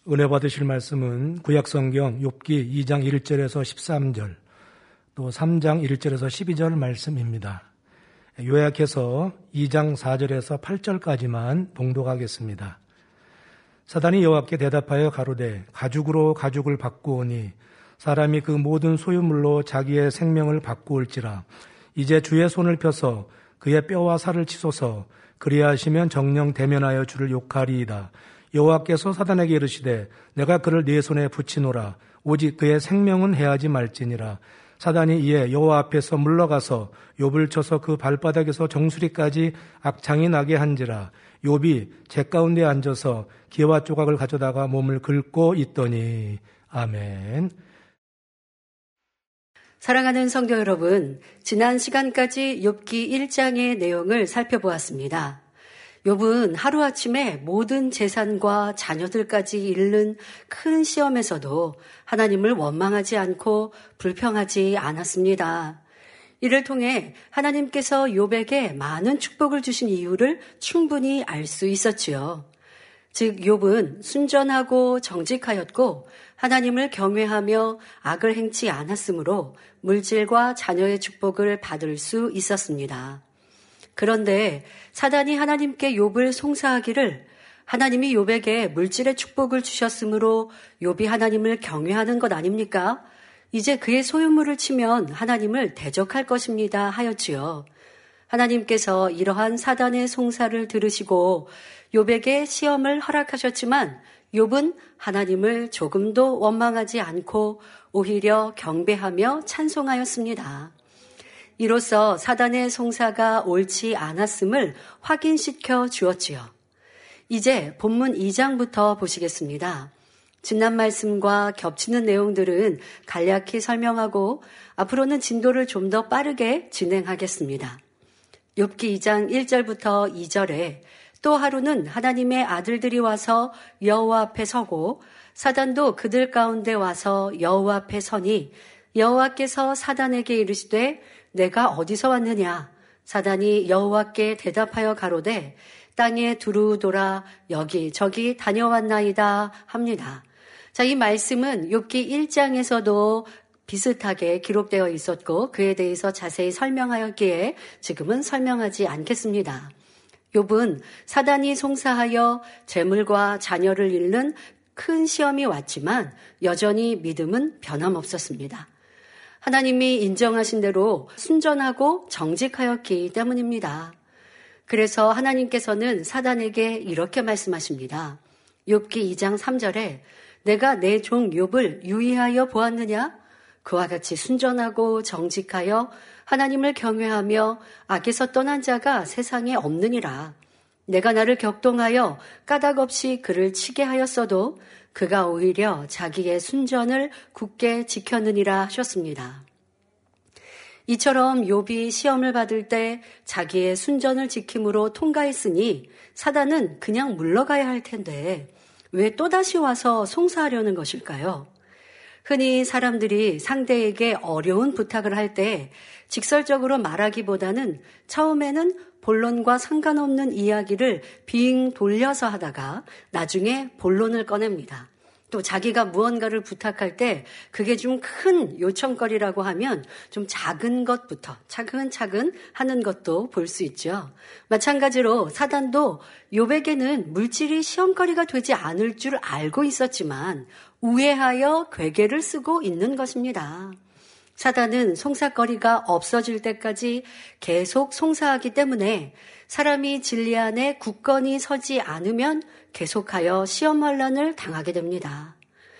은혜 받으실 말씀은 구약성경 욥기 2장 1절에서 13절, 또 3장 1절에서 12절 말씀입니다. 요약해서 2장 4절에서 8절까지만 봉독하겠습니다. 사단이 여호와께 대답하여 가로되 가죽으로 가죽을 바꾸오니 사람이 그 모든 소유물로 자기의 생명을 바꾸올지라. 이제 주의 손을 펴서 그의 뼈와 살을 치소서. 그리하시면 정령 대면하여 주를 욕하리이다. 여호와께서 사단에게 이르시되 내가 그를 네 손에 붙이노라. 오직 그의 생명은 해하지 말지니라. 사단이 이에 여호와 앞에서 물러가서 욥을 쳐서 그 발바닥에서 정수리까지 악창이 나게 한지라. 욥이 재 가운데 앉아서 기와 조각을 가져다가 몸을 긁고 있더니. 아멘. 사랑하는 성도 여러분, 지난 시간까지 욥기 1장의 내용을 살펴보았습니다. 욥은 하루아침에 모든 재산과 자녀들까지 잃는 큰 시험에서도 하나님을 원망하지 않고 불평하지 않았습니다. 이를 통해 하나님께서 욥에게 많은 축복을 주신 이유를 충분히 알 수 있었지요. 즉 욥은 순전하고 정직하였고 하나님을 경외하며 악을 행치 않았으므로 물질과 자녀의 축복을 받을 수 있었습니다. 그런데 사단이 하나님께 욥을 송사하기를 하나님이 욥에게 물질의 축복을 주셨으므로 욥이 하나님을 경외하는 것 아닙니까? 이제 그의 소유물을 치면 하나님을 대적할 것입니다 하였지요. 하나님께서 이러한 사단의 송사를 들으시고 욥에게 시험을 허락하셨지만 욥은 하나님을 조금도 원망하지 않고 오히려 경배하며 찬송하였습니다. 이로써 사단의 송사가 옳지 않았음을 확인시켜 주었지요. 이제 본문 2장부터 보시겠습니다. 지난 말씀과 겹치는 내용들은 간략히 설명하고 앞으로는 진도를 좀 더 빠르게 진행하겠습니다. 욥기 2장 1절부터 2절에 또 하루는 하나님의 아들들이 와서 여호와 앞에 서고 사단도 그들 가운데 와서 여호와 앞에 서니 여호와께서 사단에게 이르시되 내가 어디서 왔느냐? 사단이 여호와께 대답하여 가로되 땅에 두루 돌아 여기저기 다녀왔나이다 합니다. 자, 이 말씀은 욥기 1장에서도 비슷하게 기록되어 있었고 그에 대해서 자세히 설명하였기에 지금은 설명하지 않겠습니다. 욥은 사단이 송사하여 재물과 자녀를 잃는 큰 시험이 왔지만 여전히 믿음은 변함없었습니다. 하나님이 인정하신 대로 순전하고 정직하였기 때문입니다. 그래서 하나님께서는 사단에게 이렇게 말씀하십니다. 욥기 2장 3절에 내가 내 종 욥을 유의하여 보았느냐? 그와 같이 순전하고 정직하여 하나님을 경외하며 악에서 떠난 자가 세상에 없느니라. 내가 나를 격동하여 까닭 없이 그를 치게 하였어도 그가 오히려 자기의 순전을 굳게 지켰느니라 하셨습니다. 이처럼 욥이 시험을 받을 때 자기의 순전을 지킴으로 통과했으니 사단은 그냥 물러가야 할 텐데 왜 또다시 와서 송사하려는 것일까요? 흔히 사람들이 상대에게 어려운 부탁을 할 때 직설적으로 말하기보다는 처음에는 본론과 상관없는 이야기를 빙 돌려서 하다가 나중에 본론을 꺼냅니다. 또 자기가 무언가를 부탁할 때 그게 좀 큰 요청거리라고 하면 좀 작은 것부터 차근차근 하는 것도 볼 수 있죠. 마찬가지로 사단도 욥에게는 물질이 시험거리가 되지 않을 줄 알고 있었지만 우회하여 괴계를 쓰고 있는 것입니다. 사단은 송사거리가 없어질 때까지 계속 송사하기 때문에 사람이 진리 안에 굳건히 서지 않으면 계속하여 시험 환난을 당하게 됩니다.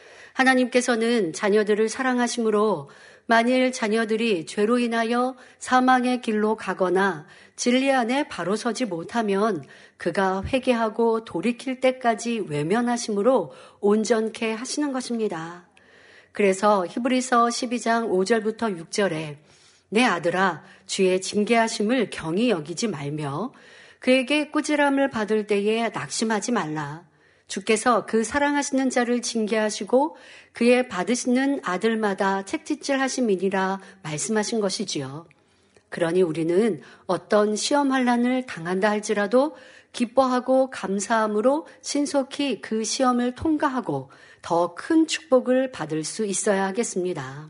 하나님께서는 자녀들을 사랑하심으로 만일 자녀들이 죄로 인하여 사망의 길로 가거나 진리 안에 바로 서지 못하면 그가 회개하고 돌이킬 때까지 외면하심으로 온전케 하시는 것입니다. 그래서 히브리서 12장 5절부터 6절에 내 아들아 주의 징계하심을 경히 여기지 말며 그에게 꾸지람을 받을 때에 낙심하지 말라. 주께서 그 사랑하시는 자를 징계하시고 그의 받으시는 아들마다 책짓질 하심이니라 말씀하신 것이지요. 그러니 우리는 어떤 시험 환난을 당한다 할지라도 기뻐하고 감사함으로 신속히 그 시험을 통과하고 더 큰 축복을 받을 수 있어야 하겠습니다.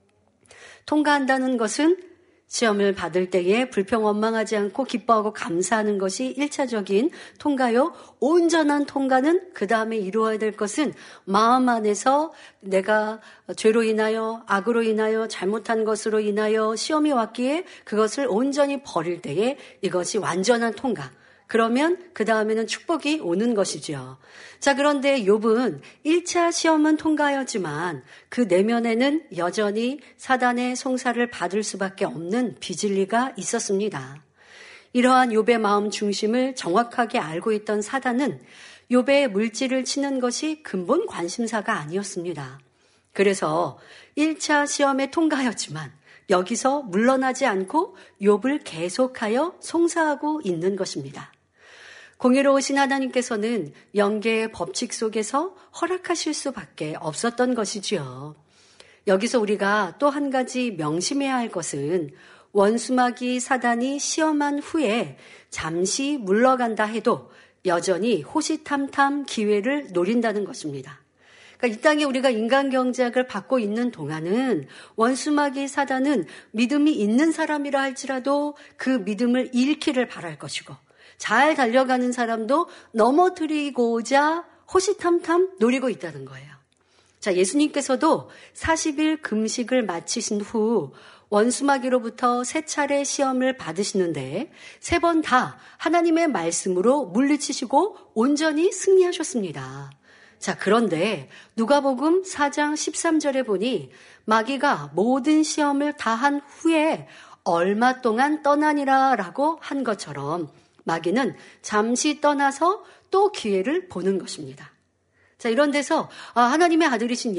통과한다는 것은 시험을 받을 때에 불평원망하지 않고 기뻐하고 감사하는 것이 1차적인 통과요. 온전한 통과는 그 다음에 이루어야 될 것은 마음 안에서 내가 죄로 인하여 악으로 인하여 잘못한 것으로 인하여 시험이 왔기에 그것을 온전히 버릴 때에 이것이 완전한 통과. 그러면 그 다음에는 축복이 오는 것이죠. 자, 그런데 욥은 1차 시험은 통과하였지만 그 내면에는 여전히 사단의 송사를 받을 수밖에 없는 비진리가 있었습니다. 이러한 욥의 마음 중심을 정확하게 알고 있던 사단은 욥의 물질을 치는 것이 근본 관심사가 아니었습니다. 그래서 1차 시험에 통과하였지만 여기서 물러나지 않고 욥을 계속하여 송사하고 있는 것입니다. 공의로우신 하나님께서는 영계의 법칙 속에서 허락하실 수밖에 없었던 것이지요. 여기서 우리가 또 한 가지 명심해야 할 것은 원수마귀 사단이 시험한 후에 잠시 물러간다 해도 여전히 호시탐탐 기회를 노린다는 것입니다. 그러니까 이 땅에 우리가 인간 경작을 받고 있는 동안은 원수마귀 사단은 믿음이 있는 사람이라 할지라도 그 믿음을 잃기를 바랄 것이고 잘 달려가는 사람도 넘어뜨리고자 호시탐탐 노리고 있다는 거예요. 자, 예수님께서도 40일 금식을 마치신 후 원수마귀로부터 3차례 시험을 받으시는데 3번 다 하나님의 말씀으로 물리치시고 온전히 승리하셨습니다. 자, 그런데 누가복음 4장 13절에 보니 마귀가 모든 시험을 다 한 후에 얼마 동안 떠나니라 라고 한 것처럼 마귀는 잠시 떠나서 또 기회를 보는 것입니다. 자, 이런 데서 하나님의 아들이신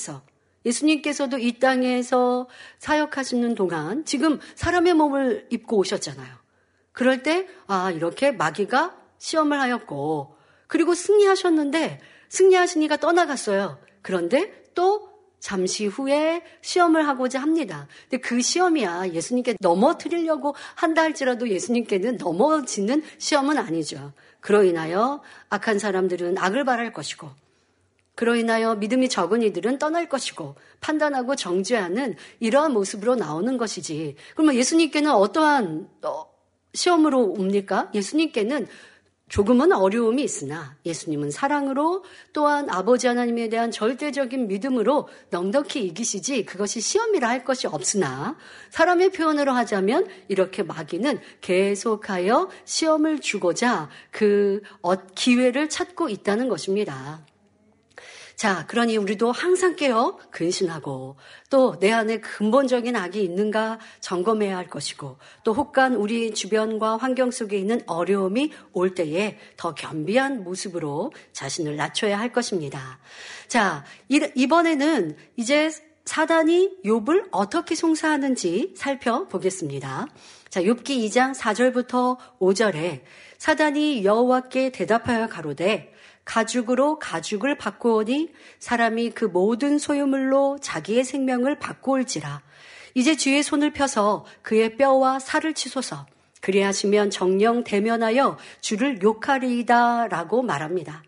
예수님께서도 이 땅에서 사역하시는 동안 지금 사람의 몸을 입고 오셨잖아요. 그럴 때 이렇게 마귀가 시험을 하였고 그리고 승리하셨는데 승리하시니까 떠나갔어요. 그런데 또 잠시 후에 시험을 하고자 합니다. 근데 그 시험이야 예수님께 넘어뜨리려고 한다 할지라도 예수님께는 넘어지는 시험은 아니죠. 그로 인하여 악한 사람들은 악을 바랄 것이고 그로 인하여 믿음이 적은 이들은 떠날 것이고 판단하고 정죄하는 이러한 모습으로 나오는 것이지. 그러면 예수님께는 어떠한 시험으로 옵니까? 예수님께는 조금은 어려움이 있으나 예수님은 사랑으로 또한 아버지 하나님에 대한 절대적인 믿음으로 넉넉히 이기시지 그것이 시험이라 할 것이 없으나 사람의 표현으로 하자면 이렇게 마귀는 계속하여 시험을 주고자 그 기회를 찾고 있다는 것입니다. 자, 그러니 우리도 항상 깨어 근신하고 또 내 안에 근본적인 악이 있는가 점검해야 할 것이고 또 혹간 우리 주변과 환경 속에 있는 어려움이 올 때에 더 겸비한 모습으로 자신을 낮춰야 할 것입니다. 자, 이번에는 이제 사단이 욥을 어떻게 송사하는지 살펴보겠습니다. 자, 욥기 2장 4절부터 5절에 사단이 여호와께 대답하여 가로되 가죽으로 가죽을 바꾸오니 사람이 그 모든 소유물로 자기의 생명을 바꾸올지라. 이제 주의 손을 펴서 그의 뼈와 살을 치소서. 그리하시면 정령 대면하여 주를 욕하리이다 라고 말합니다.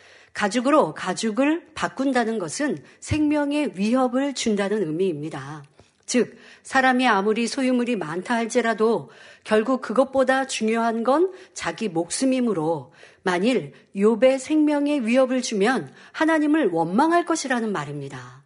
가죽으로 가죽을 바꾼다는 것은 생명의 위협을 준다는 의미입니다. 즉 사람이 아무리 소유물이 많다 할지라도 결국 그것보다 중요한 건 자기 목숨이므로 만일 욥의 생명에 위협을 주면 하나님을 원망할 것이라는 말입니다.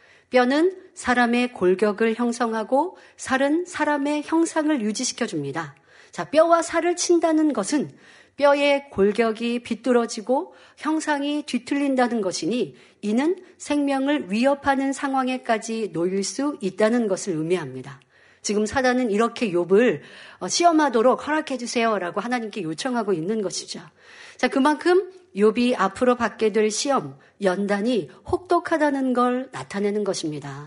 뼈는 사람의 골격을 형성하고 살은 사람의 형상을 유지시켜줍니다. 자, 뼈와 살을 친다는 것은 뼈의 골격이 비뚤어지고 형상이 뒤틀린다는 것이니 이는 생명을 위협하는 상황에까지 놓일 수 있다는 것을 의미합니다. 지금 사단은 이렇게 욥을 시험하도록 허락해 주세요라고 하나님께 요청하고 있는 것이죠. 자, 그만큼 욥이 앞으로 받게 될 시험, 연단이 혹독하다는 걸 나타내는 것입니다.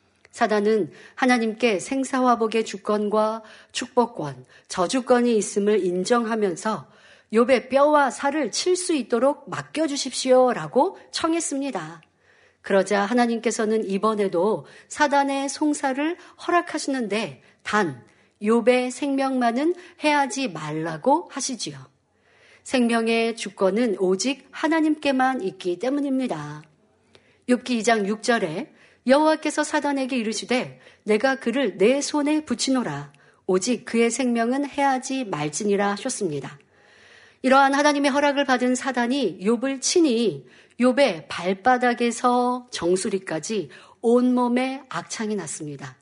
사단은 하나님께 생사화복의 주권과 축복권, 저주권이 있음을 인정하면서 욥의 뼈와 살을 칠 수 있도록 맡겨주십시오라고 청했습니다. 그러자 하나님께서는 이번에도 사단의 송사를 허락하시는데 단 욥의 생명만은 해하지 말라고 하시지요. 생명의 주권은 오직 하나님께만 있기 때문입니다. 욥기 2장 6절에 여호와께서 사단에게 이르시되 내가 그를 내 손에 붙이노라. 오직 그의 생명은 해하지 말지니라 하셨습니다. 이러한 하나님의 허락을 받은 사단이 욥을 치니 욥의 발바닥에서 정수리까지 온몸에 악창이 났습니다.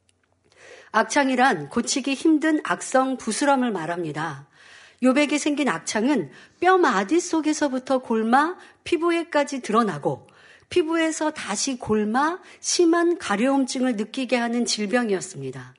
악창이란 고치기 힘든 악성 부스럼을 말합니다. 욥에게 생긴 악창은 뼈 마디 속에서부터 골마 피부에까지 드러나고 피부에서 다시 골마 심한 가려움증을 느끼게 하는 질병이었습니다.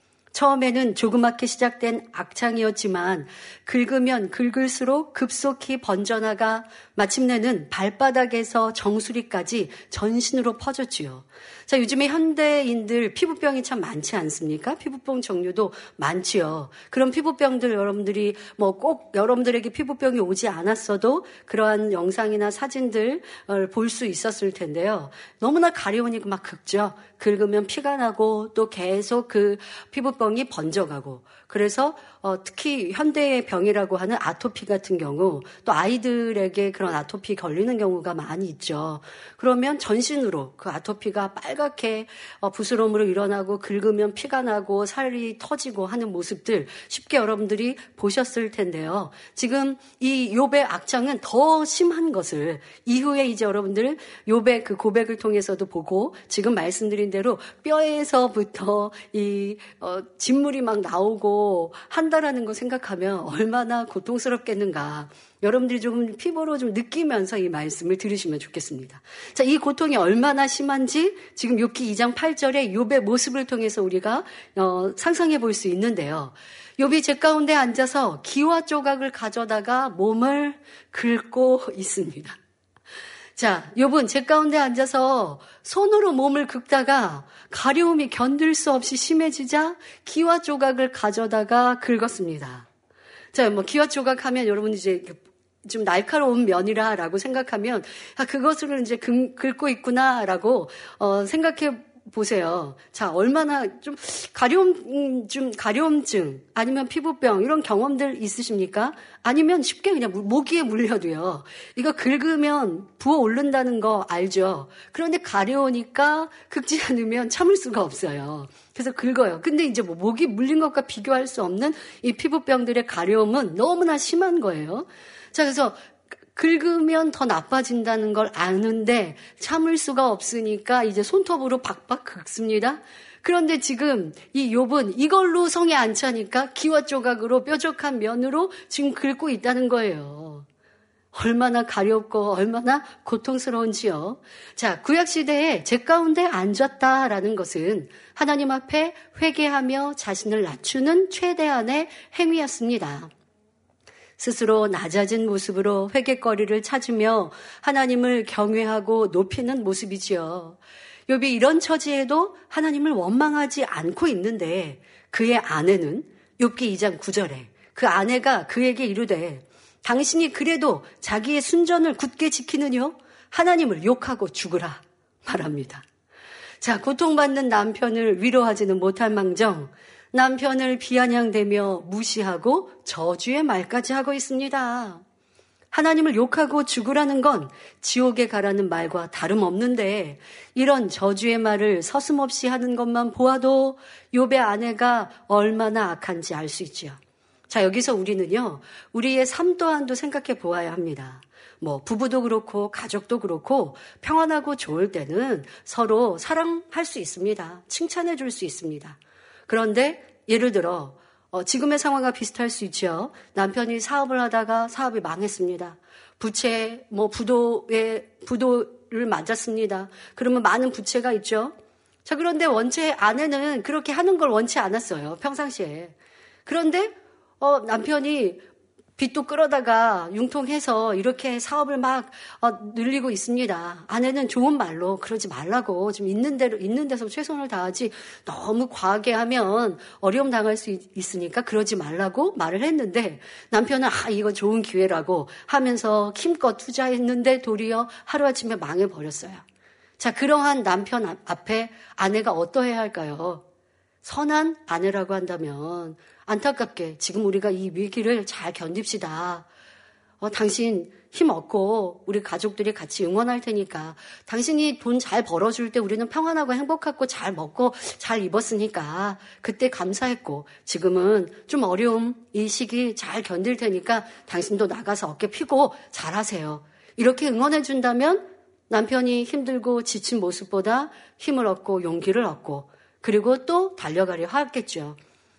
처음에는 조그맣게 시작된 악창이었지만 긁으면 긁을수록 급속히 번져나가 마침내는 발바닥에서 정수리까지 전신으로 퍼졌지요. 자, 요즘에 현대인들 피부병이 참 많지 않습니까? 피부병 종류도 많지요. 그런 피부병들 여러분들이 꼭 여러분들에게 피부병이 오지 않았어도 그러한 영상이나 사진들 볼 수 있었을 텐데요. 너무나 가려우니까 막 긁죠. 긁으면 피가 나고 또 계속 그 피부병이 번져가고 그래서 특히 현대의 병이라고 하는 아토피 같은 경우 또 아이들에게 그런 아토피 걸리는 경우가 많이 있죠. 그러면 전신으로 그 아토피가 빨갛게 부스럼으로 일어나고 긁으면 피가 나고 살이 터지고 하는 모습들 쉽게 여러분들이 보셨을 텐데요. 지금 이 욥의 악창은 더 심한 것을 이후에 이제 여러분들 욥의 그 고백을 통해서도 보고 지금 말씀드린 대로 뼈에서부터 이 진물이 막 나오고 한다라는 거 생각하면 얼마나 고통스럽겠는가. 여러분들이 조금 피부로 좀 느끼면서 이 말씀을 들으시면 좋겠습니다. 자, 이 고통이 얼마나 심한지 지금 욥기 2장 8절에 욥의 모습을 통해서 우리가 상상해 볼 수 있는데요. 욥이 제 가운데 앉아서 기와 조각을 가져다가 몸을 긁고 있습니다. 자, 욥은 제 가운데 앉아서 손으로 몸을 긁다가 가려움이 견딜 수 없이 심해지자 기와 조각을 가져다가 긁었습니다. 자, 기와 조각 하면 여러분 이제 좀 날카로운 면이라라고 생각하면 그것을 이제 긁고 있구나라고 생각해 보세요. 자, 얼마나 좀 가려움증 아니면 피부병 이런 경험들 있으십니까? 아니면 쉽게 그냥 모기에 물려도요. 이거 긁으면 부어오른다는 거 알죠? 그런데 가려우니까 긁지 않으면 참을 수가 없어요. 그래서 긁어요. 근데 이제 모기 물린 것과 비교할 수 없는 이 피부병들의 가려움은 너무나 심한 거예요. 자, 그래서 긁으면 더 나빠진다는 걸 아는데 참을 수가 없으니까 이제 손톱으로 박박 긁습니다. 그런데 지금 이 욥은 이걸로 성에 안 차니까 기와 조각으로 뾰족한 면으로 지금 긁고 있다는 거예요. 얼마나 가렵고 얼마나 고통스러운지요. 자, 구약시대에 제 가운데 앉았다라는 것은 하나님 앞에 회개하며 자신을 낮추는 최대한의 행위였습니다. 스스로 낮아진 모습으로 회개거리를 찾으며 하나님을 경외하고 높이는 모습이지요. 욥이 이런 처지에도 하나님을 원망하지 않고 있는데 그의 아내는 욥기 2장 9절에 그 아내가 그에게 이르되 당신이 그래도 자기의 순전을 굳게 지키느뇨 하나님을 욕하고 죽으라 말합니다. 자, 고통받는 남편을 위로하지는 못할 망정 남편을 비아냥대며 무시하고 저주의 말까지 하고 있습니다. 하나님을 욕하고 죽으라는 건 지옥에 가라는 말과 다름없는데 이런 저주의 말을 서슴없이 하는 것만 보아도 욥의 아내가 얼마나 악한지 알 수 있죠. 자, 여기서 우리는요, 우리의 삶 또한도 생각해 보아야 합니다. 부부도 그렇고 가족도 그렇고 평안하고 좋을 때는 서로 사랑할 수 있습니다. 칭찬해 줄 수 있습니다. 그런데 예를 들어 지금의 상황과 비슷할 수 있죠. 남편이 사업을 하다가 사업이 망했습니다. 부채 부도를 맞았습니다. 그러면 많은 부채가 있죠. 자, 그런데 원체 아내는 그렇게 하는 걸 원치 않았어요. 평상시에. 그런데 남편이 빚도 끌어다가 융통해서 이렇게 사업을 막 늘리고 있습니다. 아내는 좋은 말로 그러지 말라고 좀 있는 데서 최선을 다하지 너무 과하게 하면 어려움 당할 수 있으니까 그러지 말라고 말을 했는데 남편은 이거 좋은 기회라고 하면서 힘껏 투자했는데 도리어 하루아침에 망해버렸어요. 자, 그러한 남편 앞에 아내가 어떠해야 할까요? 선한 아내라고 한다면 안타깝게 지금 우리가 이 위기를 잘 견딥시다. 당신 힘 얻고 우리 가족들이 같이 응원할 테니까 당신이 돈 잘 벌어줄 때 우리는 평안하고 행복하고 잘 먹고 잘 입었으니까 그때 감사했고 지금은 좀 어려움 이 시기 잘 견딜 테니까 당신도 나가서 어깨 펴고 잘하세요. 이렇게 응원해 준다면 남편이 힘들고 지친 모습보다 힘을 얻고 용기를 얻고 그리고 또 달려가려 하겠죠.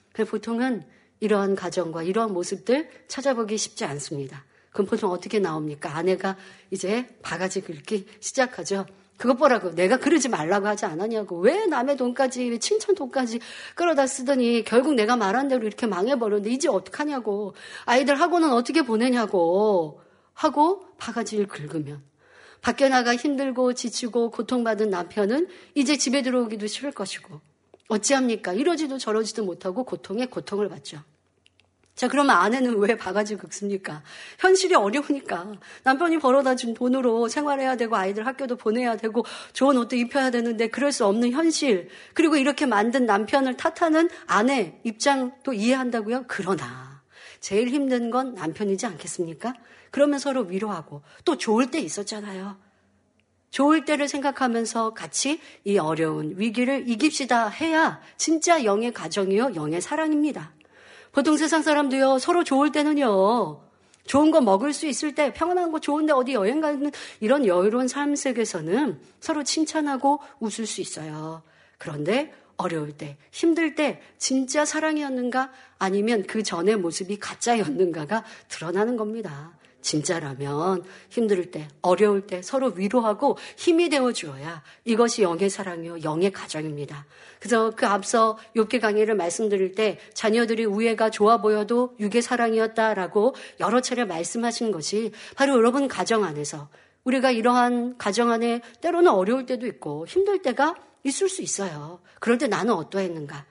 보통은 이러한 가정과 이러한 모습들 찾아보기 쉽지 않습니다. 그럼 보통 어떻게 나옵니까? 아내가 이제 바가지 긁기 시작하죠. 그것 보라고 내가 그러지 말라고 하지 않았냐고. 왜 남의 돈까지, 왜 칭찬 돈까지 끌어다 쓰더니 결국 내가 말한 대로 이렇게 망해버렸는데 이제 어떡하냐고. 아이들 학원은 어떻게 보내냐고 하고 바가지를 긁으면 밖에 나가 힘들고 지치고 고통받은 남편은 이제 집에 들어오기도 싫을 것이고 어찌합니까? 이러지도 저러지도 못하고 고통에 고통을 받죠. 자, 그러면 아내는 왜 바가지 긁습니까? 현실이 어려우니까. 남편이 벌어다 준 돈으로 생활해야 되고 아이들 학교도 보내야 되고 좋은 옷도 입혀야 되는데 그럴 수 없는 현실. 그리고 이렇게 만든 남편을 탓하는 아내 입장도 이해한다고요? 그러나 제일 힘든 건 남편이지 않겠습니까? 그러면 서로 위로하고 또 좋을 때 있었잖아요. 좋을 때를 생각하면서 같이 이 어려운 위기를 이깁시다 해야 진짜 영의 가정이요, 영의 사랑입니다. 보통 세상 사람도요, 서로 좋을 때는요, 좋은 거 먹을 수 있을 때, 평안한 거 좋은데 어디 여행 가는 이런 여유로운 삶 속에서는 서로 칭찬하고 웃을 수 있어요. 그런데 어려울 때, 힘들 때 진짜 사랑이었는가 아니면 그 전의 모습이 가짜였는가가 드러나는 겁니다. 진짜라면 힘들 때, 어려울 때 서로 위로하고 힘이 되어주어야 이것이 영의 사랑이요, 영의 가정입니다. 그래서 그 앞서 욥기 강의를 말씀드릴 때 자녀들이 우애가 좋아 보여도 육의 사랑이었다라고 여러 차례 말씀하신 것이 바로 여러분 가정 안에서 우리가 이러한 가정 안에 때로는 어려울 때도 있고 힘들 때가 있을 수 있어요. 그럴 때 나는 어떠했는가?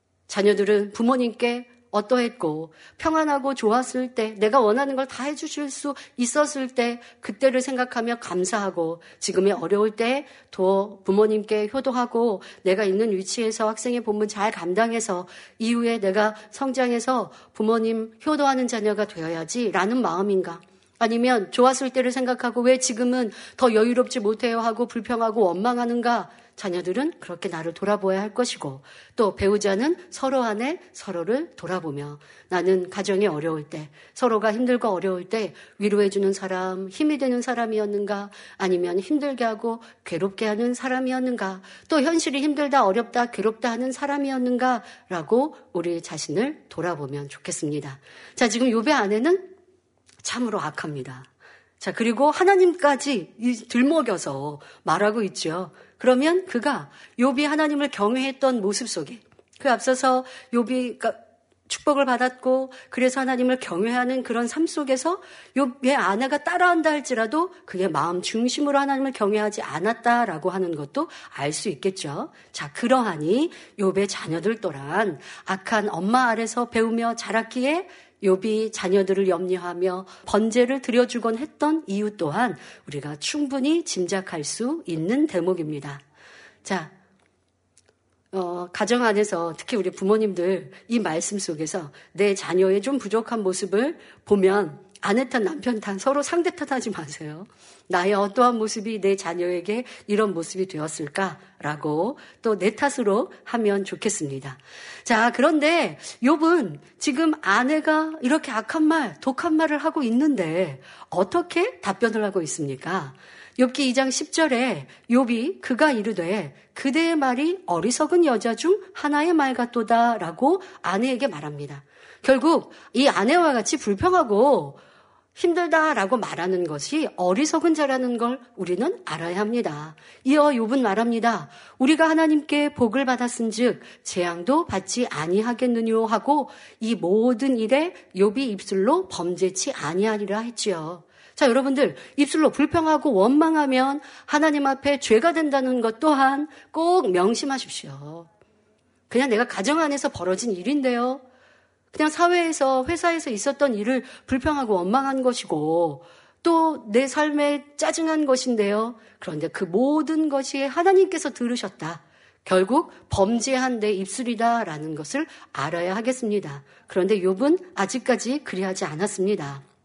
자녀들은 부모님께 어떠했고 평안하고 좋았을 때 내가 원하는 걸 다 해주실 수 있었을 때 그때를 생각하며 감사하고 지금의 어려울 때 더 부모님께 효도하고 내가 있는 위치에서 학생의 본분 잘 감당해서 이후에 내가 성장해서 부모님 효도하는 자녀가 되어야지 라는 마음인가? 아니면 좋았을 때를 생각하고 왜 지금은 더 여유롭지 못해요 하고 불평하고 원망하는가? 자녀들은 그렇게 나를 돌아보아야 할 것이고 또 배우자는 서로 안에 서로를 돌아보며 나는 가정이 어려울 때 서로가 힘들고 어려울 때 위로해주는 사람, 힘이 되는 사람이었는가 아니면 힘들게 하고 괴롭게 하는 사람이었는가 또 현실이 힘들다 어렵다 괴롭다 하는 사람이었는가라고 우리 자신을 돌아보면 좋겠습니다. 자, 지금 욥의 아내는 참으로 악합니다. 자, 그리고 하나님까지 들먹여서 말하고 있죠. 그러면 그가 욥이 하나님을 경외했던 모습 속에 그 앞서서 욥이 축복을 받았고 그래서 하나님을 경외하는 그런 삶 속에서 욥의 아내가 따라한다 할지라도 그게 마음 중심으로 하나님을 경외하지 않았다라고 하는 것도 알 수 있겠죠. 자, 그러하니 욥의 자녀들 또한 악한 엄마 아래서 배우며 자랐기에 욥이 자녀들을 염려하며 번제를 드려주곤 했던 이유 또한 우리가 충분히 짐작할 수 있는 대목입니다. 자, 가정 안에서 특히 우리 부모님들 이 말씀 속에서 내 자녀의 좀 부족한 모습을 보면 아내 탓, 남편 탓, 서로 상대 탓하지 마세요. 나의 어떠한 모습이 내 자녀에게 이런 모습이 되었을까라고 또 내 탓으로 하면 좋겠습니다. 자, 그런데 욥은 지금 아내가 이렇게 악한 말, 독한 말을 하고 있는데 어떻게 답변을 하고 있습니까? 욥기 2장 10절에 욥이 그가 이르되 그대의 말이 어리석은 여자 중 하나의 말 같도다라고 아내에게 말합니다. 결국 이 아내와 같이 불평하고 힘들다라고 말하는 것이 어리석은 자라는 걸 우리는 알아야 합니다. 이어 욥은 말합니다. 우리가 하나님께 복을 받았은즉 재앙도 받지 아니하겠느뇨 하고 이 모든 일에 욥이 입술로 범죄치 아니하리라 했지요. 자, 여러분들 입술로 불평하고 원망하면 하나님 앞에 죄가 된다는 것 또한 꼭 명심하십시오. 그냥 내가 가정 안에서 벌어진 일인데요. 그냥 사회에서 회사에서 있었던 일을 불평하고 원망한 것이고 또 내 삶에 짜증한 것인데요. 그런데 그 모든 것이 하나님께서 들으셨다. 결국 범죄한 내 입술이다라는 것을 알아야 하겠습니다. 그런데 욥은 아직까지 그리하지 않았습니다.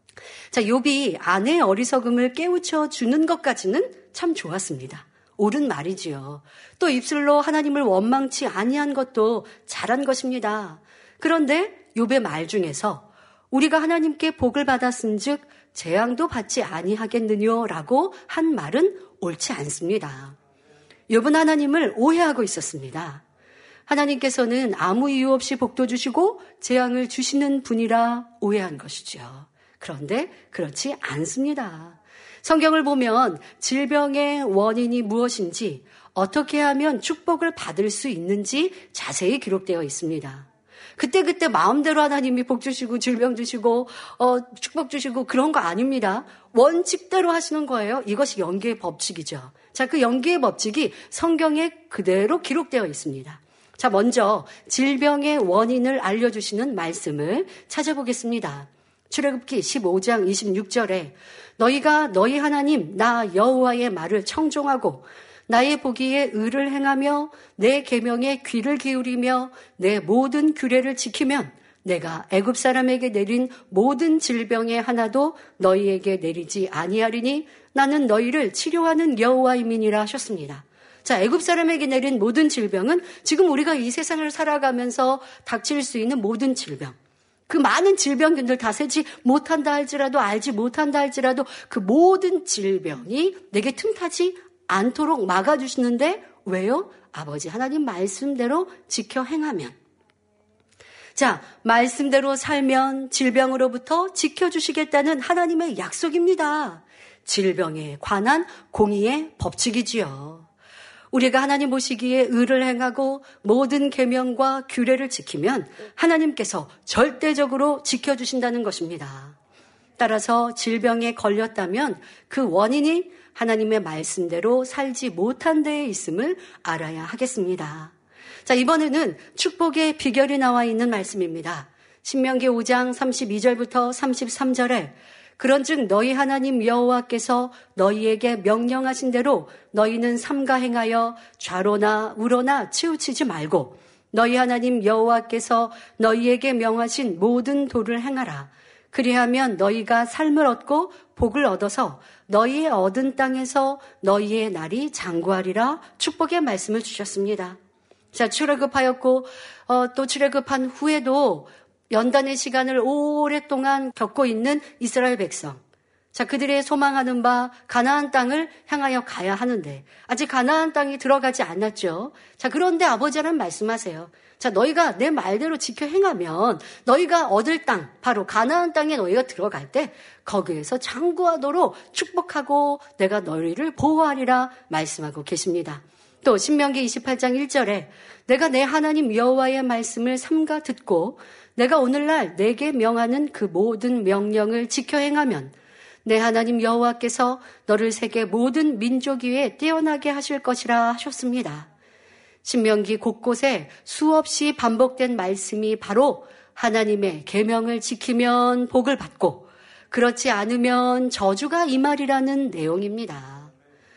자, 욥이 아내의 어리석음을 깨우쳐 주는 것까지는 참 좋았습니다. 옳은 말이지요. 또 입술로 하나님을 원망치 아니한 것도 잘한 것입니다. 그런데 욥의 말 중에서 우리가 하나님께 복을 받았은즉 재앙도 받지 아니하겠느냐라고 한 말은 옳지 않습니다. 욥은 하나님을 오해하고 있었습니다. 하나님께서는 아무 이유 없이 복도 주시고 재앙을 주시는 분이라 오해한 것이죠. 그런데 그렇지 않습니다. 성경을 보면 질병의 원인이 무엇인지, 어떻게 하면 축복을 받을 수 있는지 자세히 기록되어 있습니다. 그때 마음대로 하나님이 복 주시고 질병 주시고 축복 주시고 그런 거 아닙니다. 원칙대로 하시는 거예요. 이것이 연계의 법칙이죠. 자, 그 연계의 법칙이 성경에 그대로 기록되어 있습니다. 자, 먼저 질병의 원인을 알려주시는 말씀을 찾아보겠습니다. 출애굽기 15장 26절에 너희가 너희 하나님 나 여호와의 말을 청종하고 나의 보기에 의를 행하며 내 계명에 귀를 기울이며 내 모든 규례를 지키면 내가 애굽 사람에게 내린 모든 질병의 하나도 너희에게 내리지 아니하리니 나는 너희를 치료하는 여호와임이니라 하셨습니다. 자, 애굽 사람에게 내린 모든 질병은 지금 우리가 이 세상을 살아가면서 닥칠 수 있는 모든 질병, 그 많은 질병균들 다 세지 못한다 할지라도 알지 못한다 할지라도 그 모든 질병이 내게 틈타지 않도록 막아주시는데 왜요? 아버지 하나님 말씀대로 지켜 행하면. 자, 말씀대로 살면 질병으로부터 지켜주시겠다는 하나님의 약속입니다. 질병에 관한 공의의 법칙이지요. 우리가 하나님 보시기에 의를 행하고 모든 계명과 규례를 지키면 하나님께서 절대적으로 지켜주신다는 것입니다. 따라서 질병에 걸렸다면 그 원인이 하나님의 말씀대로 살지 못한 데에 있음을 알아야 하겠습니다. 자, 이번에는 축복의 비결이 나와 있는 말씀입니다. 신명기 5장 32절부터 33절에 그런즉 너희 하나님 여호와께서 너희에게 명령하신 대로 너희는 삼가 행하여 좌로나 우로나 치우치지 말고 너희 하나님 여호와께서 너희에게 명하신 모든 도를 행하라. 그리하면 너희가 삶을 얻고 복을 얻어서 너희의 얻은 땅에서 너희의 날이 장구하리라. 축복의 말씀을 주셨습니다. 자, 출애굽하였고 또 출애굽한 후에도 연단의 시간을 오랫동안 겪고 있는 이스라엘 백성. 자, 그들의 소망하는 바 가나안 땅을 향하여 가야 하는데 아직 가나안 땅이 들어가지 않았죠. 자, 그런데 아버지는 말씀하세요. 자, 너희가 내 말대로 지켜 행하면 너희가 얻을 땅, 바로 가나안 땅에 너희가 들어갈 때 거기에서 장구하도록 축복하고 내가 너희를 보호하리라 말씀하고 계십니다. 또 신명기 28장 1절에 내가 내 하나님 여호와의 말씀을 삼가 듣고 내가 오늘날 내게 명하는 그 모든 명령을 지켜 행하면 내 하나님 여호와께서 너를 세계 모든 민족 위에 뛰어나게 하실 것이라 하셨습니다. 신명기 곳곳에 수없이 반복된 말씀이 바로 하나님의 계명을 지키면 복을 받고 그렇지 않으면 저주가 임하리라는 내용입니다.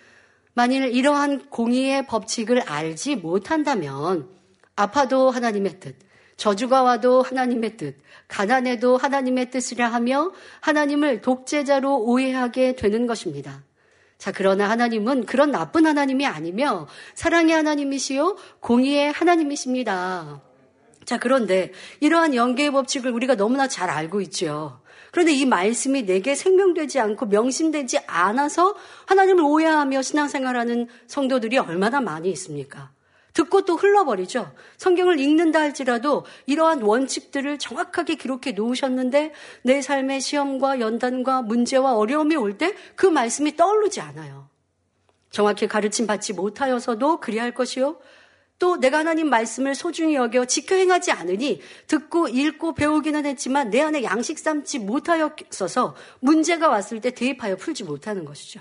만일 이러한 공의의 법칙을 알지 못한다면 아파도 하나님의 뜻, 저주가 와도 하나님의 뜻, 가난해도 하나님의 뜻이라 하며 하나님을 독재자로 오해하게 되는 것입니다. 자, 그러나 하나님은 그런 나쁜 하나님이 아니며 사랑의 하나님이시요 공의의 하나님이십니다. 자, 그런데 이러한 연계의 법칙을 우리가 너무나 잘 알고 있죠. 그런데 이 말씀이 내게 생명되지 않고 명심되지 않아서 하나님을 오해하며 신앙생활하는 성도들이 얼마나 많이 있습니까? 듣고 또 흘러버리죠. 성경을 읽는다 할지라도 이러한 원칙들을 정확하게 기록해 놓으셨는데 내 삶의 시험과 연단과 문제와 어려움이 올 때 그 말씀이 떠오르지 않아요. 정확히 가르침 받지 못하여서도 그리할 것이요. 또 내가 하나님 말씀을 소중히 여겨 지켜 행하지 않으니 듣고 읽고 배우기는 했지만 내 안에 양식 삼지 못하였어서 문제가 왔을 때 대입하여 풀지 못하는 것이죠.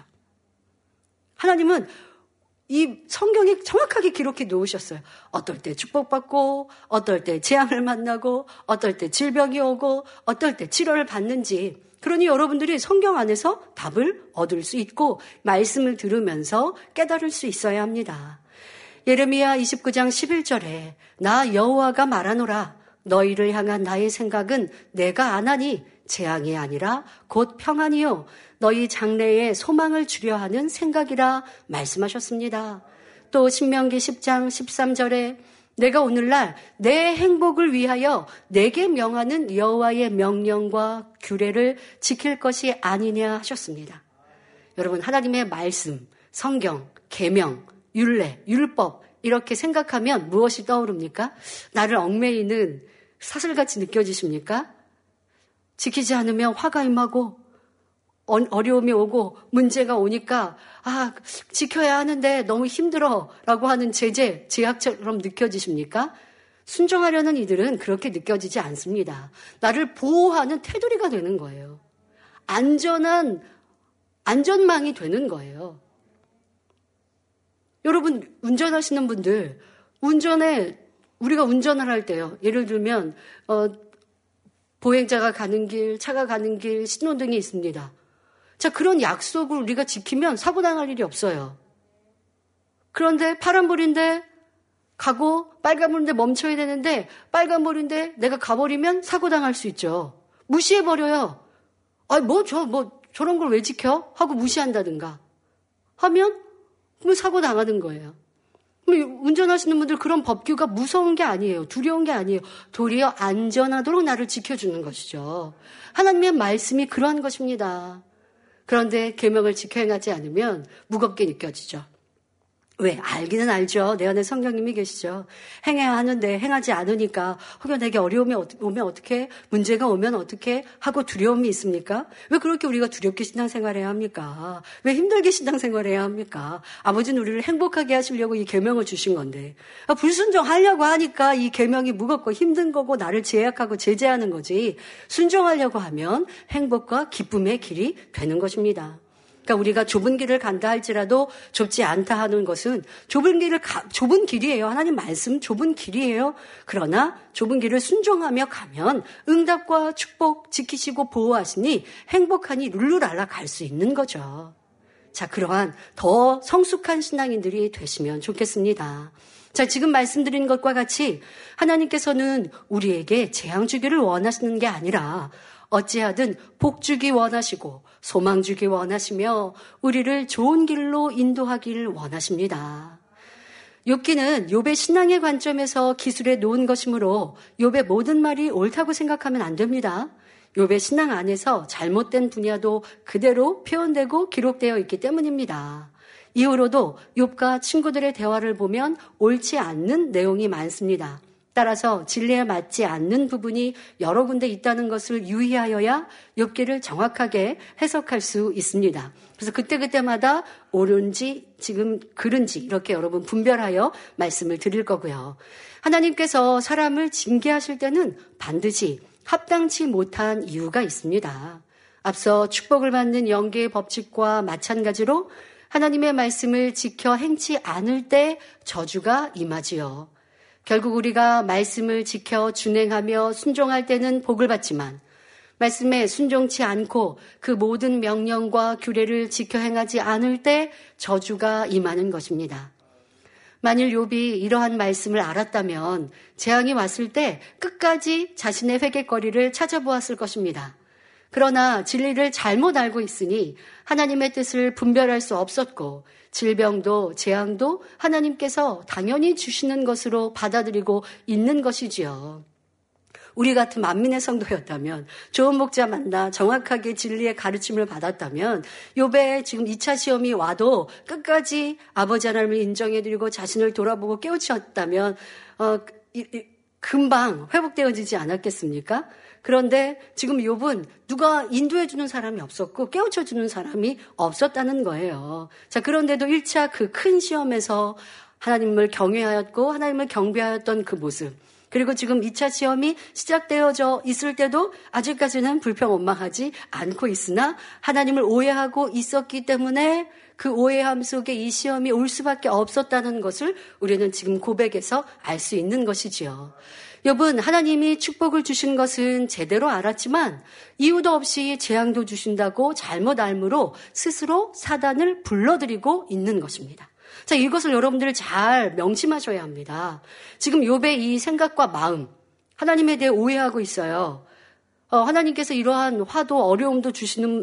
하나님은 이 성경에 정확하게 기록해 놓으셨어요. 어떨 때 축복받고 어떨 때 재앙을 만나고 어떨 때 질병이 오고 어떨 때 치료를 받는지. 그러니 여러분들이 성경 안에서 답을 얻을 수 있고 말씀을 들으면서 깨달을 수 있어야 합니다. 예레미야 29장 11절에 나 여호와가 말하노라 너희를 향한 나의 생각은 내가 아나니 재앙이 아니라 곧 평안이요 너희 장래에 소망을 주려 하는 생각이라 말씀하셨습니다. 또 신명기 10장 13절에 내가 오늘날 내 행복을 위하여 내게 명하는 여호와의 명령과 규례를 지킬 것이 아니냐 하셨습니다. 여러분, 하나님의 말씀, 성경, 계명, 율례, 율법 이렇게 생각하면 무엇이 떠오릅니까? 나를 얽매이는 사슬같이 느껴지십니까? 지키지 않으면 화가 임하고 어려움이 오고 문제가 오니까 지켜야 하는데 너무 힘들어 라고 하는 제약처럼 느껴지십니까? 순종하려는 이들은 그렇게 느껴지지 않습니다. 나를 보호하는 테두리가 되는 거예요. 안전망이 되는 거예요. 여러분, 운전하시는 분들, 우리가 운전을 할 때요. 예를 들면 보행자가 가는 길, 차가 가는 길, 신호등이 있습니다. 자, 그런 약속을 우리가 지키면 사고 당할 일이 없어요. 그런데 파란불인데 가고 빨간불인데 멈춰야 되는데 빨간불인데 내가 가버리면 사고 당할 수 있죠. 무시해버려요. 저런 걸 왜 지켜? 하고 무시한다든가 하면 사고 당하는 거예요. 운전하시는 분들 그런 법규가 무서운 게 아니에요. 두려운 게 아니에요. 도리어 안전하도록 나를 지켜주는 것이죠. 하나님의 말씀이 그러한 것입니다. 그런데 계명을 지켜 행하지 않으면 무겁게 느껴지죠. 왜? 알기는 알죠. 내 안에 성령님이 계시죠. 행해야 하는데 행하지 않으니까 혹여 내게 어려움이 오면 어떻게, 문제가 오면 어떻게 하고 두려움이 있습니까? 왜 그렇게 우리가 두렵게 신앙생활해야 합니까? 왜 힘들게 신앙생활해야 합니까? 아버지는 우리를 행복하게 하시려고 이 계명을 주신 건데 불순종하려고 하니까 이 계명이 무겁고 힘든 거고 나를 제약하고 제재하는 거지, 순종하려고 하면 행복과 기쁨의 길이 되는 것입니다. 그러니까 우리가 좁은 길을 간다 할지라도 좁지 않다 하는 것은 좁은 길이에요. 하나님 말씀 좁은 길이에요. 그러나 좁은 길을 순종하며 가면 응답과 축복 지키시고 보호하시니 행복하니 룰루랄라 갈 수 있는 거죠. 자, 그러한 더 성숙한 신앙인들이 되시면 좋겠습니다. 자, 지금 말씀드린 것과 같이 하나님께서는 우리에게 재앙 주기를 원하시는 게 아니라 어찌하든 복 주기 원하시고 소망 주기 원하시며 우리를 좋은 길로 인도하기를 원하십니다. 욥기는 욥의 신앙의 관점에서 기술해 놓은 것이므로 욥의 모든 말이 옳다고 생각하면 안 됩니다. 욥의 신앙 안에서 잘못된 분야도 그대로 표현되고 기록되어 있기 때문입니다. 이후로도 욥과 친구들의 대화를 보면 옳지 않는 내용이 많습니다. 따라서 진리에 맞지 않는 부분이 여러 군데 있다는 것을 유의하여야 욥기를 정확하게 해석할 수 있습니다. 그래서 그때마다 옳은지 지금 그른지 이렇게 여러분 분별하여 말씀을 드릴 거고요. 하나님께서 사람을 징계하실 때는 반드시 합당치 못한 이유가 있습니다. 앞서 축복을 받는 영계의 법칙과 마찬가지로 하나님의 말씀을 지켜 행치 않을 때 저주가 임하지요. 결국 우리가 말씀을 지켜 준행하며 순종할 때는 복을 받지만 말씀에 순종치 않고 그 모든 명령과 규례를 지켜 행하지 않을 때 저주가 임하는 것입니다. 만일 욥이 이러한 말씀을 알았다면 재앙이 왔을 때 끝까지 자신의 회개거리를 찾아보았을 것입니다. 그러나 진리를 잘못 알고 있으니 하나님의 뜻을 분별할 수 없었고 질병도 재앙도 하나님께서 당연히 주시는 것으로 받아들이고 있는 것이지요. 우리 같은 만민의 성도였다면, 좋은 목자 만나 정확하게 진리의 가르침을 받았다면 욥의 지금 2차 시험이 와도 끝까지 아버지 하나님을 인정해드리고 자신을 돌아보고 깨우쳤다면 금방 회복되어지지 않았겠습니까? 그런데 지금 욥은 누가 인도해주는 사람이 없었고 깨우쳐주는 사람이 없었다는 거예요. 자, 그런데도 1차 그 큰 시험에서 하나님을 경외하였고 하나님을 경배하였던 그 모습, 그리고 지금 2차 시험이 시작되어져 있을 때도 아직까지는 불평원망하지 않고 있으나 하나님을 오해하고 있었기 때문에 그 오해함 속에 이 시험이 올 수밖에 없었다는 것을 우리는 지금 고백에서 알 수 있는 것이지요. 욥은 하나님이 축복을 주신 것은 제대로 알았지만 이유도 없이 재앙도 주신다고 잘못 알므로 스스로 사단을 불러들이고 있는 것입니다. 자, 이것을 여러분들 잘 명심하셔야 합니다. 지금 욥의 이 생각과 마음, 하나님에 대해 오해하고 있어요. 하나님께서 이러한 화도 어려움도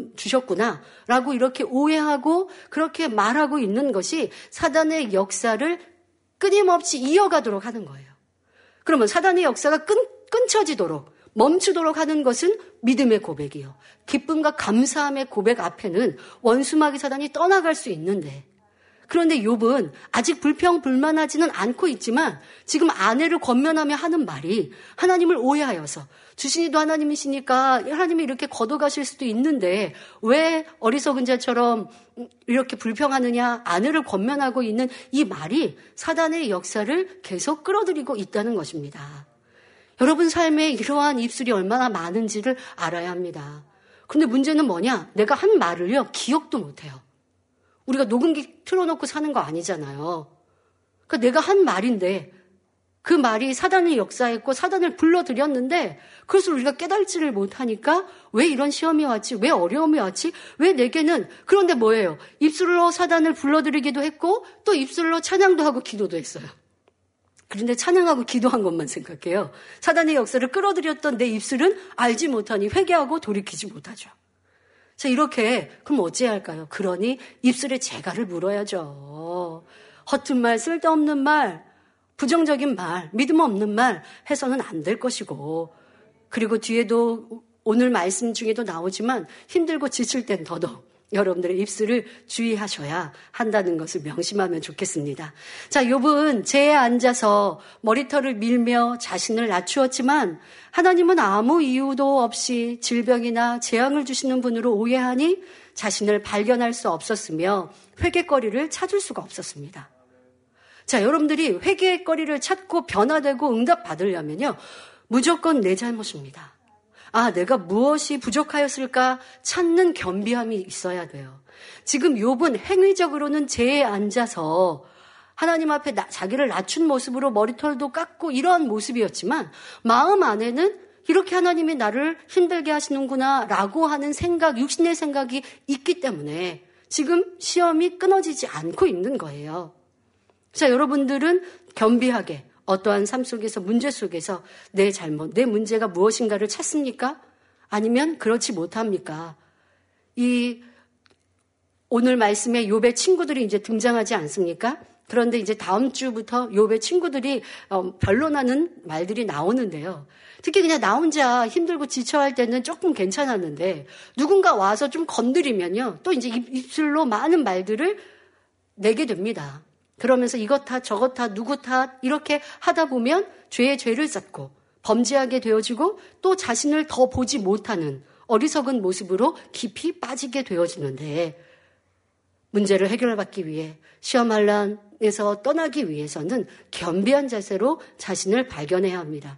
주셨구나라고 이렇게 오해하고 그렇게 말하고 있는 것이 사단의 역사를 끊임없이 이어가도록 하는 거예요. 그러면 사단의 역사가 끊쳐지도록 멈추도록 하는 것은 믿음의 고백이요. 기쁨과 감사함의 고백 앞에는 원수마귀 사단이 떠나갈 수 있는데, 그런데 욥은 아직 불평불만하지는 않고 있지만 지금 아내를 권면하며 하는 말이 하나님을 오해하여서, 주신이도 하나님이시니까 하나님이 이렇게 걷어가실 수도 있는데 왜 어리석은 자처럼 이렇게 불평하느냐, 아내를 권면하고 있는 이 말이 사단의 역사를 계속 끌어들이고 있다는 것입니다. 여러분 삶에 이러한 입술이 얼마나 많은지를 알아야 합니다. 그런데 문제는 뭐냐? 내가 한 말을요, 기억도 못해요. 우리가 녹음기 틀어놓고 사는 거 아니잖아요. 그러니까 내가 한 말인데 그 말이 사단의 역사였고 사단을 불러들였는데 그것을 우리가 깨달지를 못하니까 왜 이런 시험이 왔지? 왜 어려움이 왔지? 왜 내게는? 그런데 뭐예요? 입술로 사단을 불러들이기도 했고 또 입술로 찬양도 하고 기도도 했어요. 그런데 찬양하고 기도한 것만 생각해요. 사단의 역사를 끌어들였던 내 입술은 알지 못하니 회개하고 돌이키지 못하죠. 자, 이렇게 그럼 어찌해야 할까요? 그러니 입술에 재갈을 물어야죠. 허튼 말, 쓸데없는 말, 부정적인 말, 믿음 없는 말 해서는 안 될 것이고, 그리고 뒤에도 오늘 말씀 중에도 나오지만 힘들고 지칠 땐 더더욱 여러분들의 입술을 주의하셔야 한다는 것을 명심하면 좋겠습니다. 자, 욥은 재에 앉아서 머리털을 밀며 자신을 낮추었지만 하나님은 아무 이유도 없이 질병이나 재앙을 주시는 분으로 오해하니 자신을 발견할 수 없었으며 회개거리를 찾을 수가 없었습니다. 자, 여러분들이 회개거리를 찾고 변화되고 응답받으려면요, 무조건 내 잘못입니다. 아, 내가 무엇이 부족하였을까 찾는 겸비함이 있어야 돼요. 지금 욥은 행위적으로는 재에 앉아서 하나님 앞에 자기를 낮춘 모습으로 머리털도 깎고 이러한 모습이었지만 마음 안에는 이렇게 하나님이 나를 힘들게 하시는구나 라고 하는 생각, 육신의 생각이 있기 때문에 지금 시험이 끊어지지 않고 있는 거예요. 자, 여러분들은 겸비하게 어떠한 삶 속에서, 문제 속에서 내 잘못, 내 문제가 무엇인가를 찾습니까? 아니면 그렇지 못합니까? 오늘 말씀에 욥의 친구들이 이제 등장하지 않습니까? 그런데 이제 다음 주부터 욥의 친구들이 변론하는 말들이 나오는데요. 특히 그냥 나 혼자 힘들고 지쳐할 때는 조금 괜찮았는데 누군가 와서 좀 건드리면요, 또 이제 입술로 많은 말들을 내게 됩니다. 그러면서 이것 탓 저것 탓 누구 탓 이렇게 하다 보면 죄에 죄를 쌓고 범죄하게 되어지고 또 자신을 더 보지 못하는 어리석은 모습으로 깊이 빠지게 되어지는데, 문제를 해결받기 위해 시험환란에서 떠나기 위해서는 겸비한 자세로 자신을 발견해야 합니다.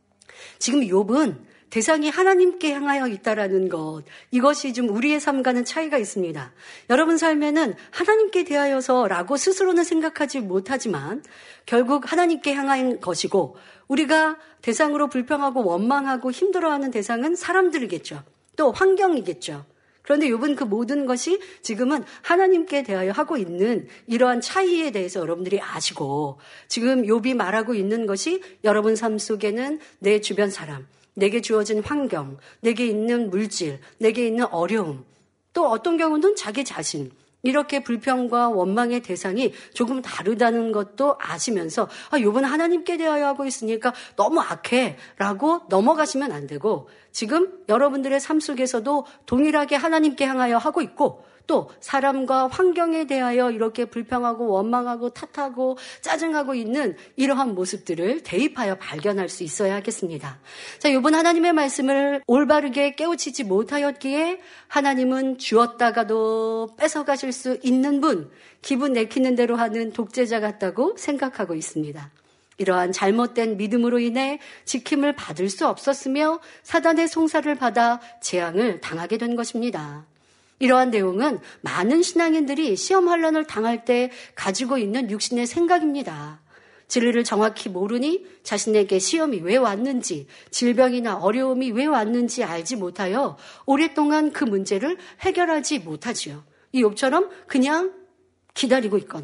지금 욥은 대상이 하나님께 향하여 있다라는 것, 이것이 좀 우리의 삶과는 차이가 있습니다. 여러분 삶에는 하나님께 대하여서라고 스스로는 생각하지 못하지만 결국 하나님께 향한 것이고, 우리가 대상으로 불평하고 원망하고 힘들어하는 대상은 사람들이겠죠. 또 환경이겠죠. 그런데 욥은 그 모든 것이 지금은 하나님께 대하여 하고 있는 이러한 차이에 대해서 여러분들이 아시고, 지금 욥이 말하고 있는 것이 여러분 삶 속에는 내 주변 사람, 내게 주어진 환경, 내게 있는 물질, 내게 있는 어려움, 또 어떤 경우는 자기 자신, 이렇게 불평과 원망의 대상이 조금 다르다는 것도 아시면서 욥은 하나님께 대하여 하고 있으니까 너무 악해라고 넘어가시면 안 되고, 지금 여러분들의 삶 속에서도 동일하게 하나님께 향하여 하고 있고, 또 사람과 환경에 대하여 이렇게 불평하고 원망하고 탓하고 짜증하고 있는 이러한 모습들을 대입하여 발견할 수 있어야 하겠습니다. 자, 욥은 하나님의 말씀을 올바르게 깨우치지 못하였기에 하나님은 주었다가도 뺏어가실 수 있는 분, 기분 내키는 대로 하는 독재자 같다고 생각하고 있습니다. 이러한 잘못된 믿음으로 인해 지킴을 받을 수 없었으며 사단의 송사를 받아 재앙을 당하게 된 것입니다. 이러한 내용은 많은 신앙인들이 시험 환란을 당할 때 가지고 있는 육신의 생각입니다. 진리를 정확히 모르니 자신에게 시험이 왜 왔는지, 질병이나 어려움이 왜 왔는지 알지 못하여 오랫동안 그 문제를 해결하지 못하지요. 이 욥처럼 그냥 기다리고 있거나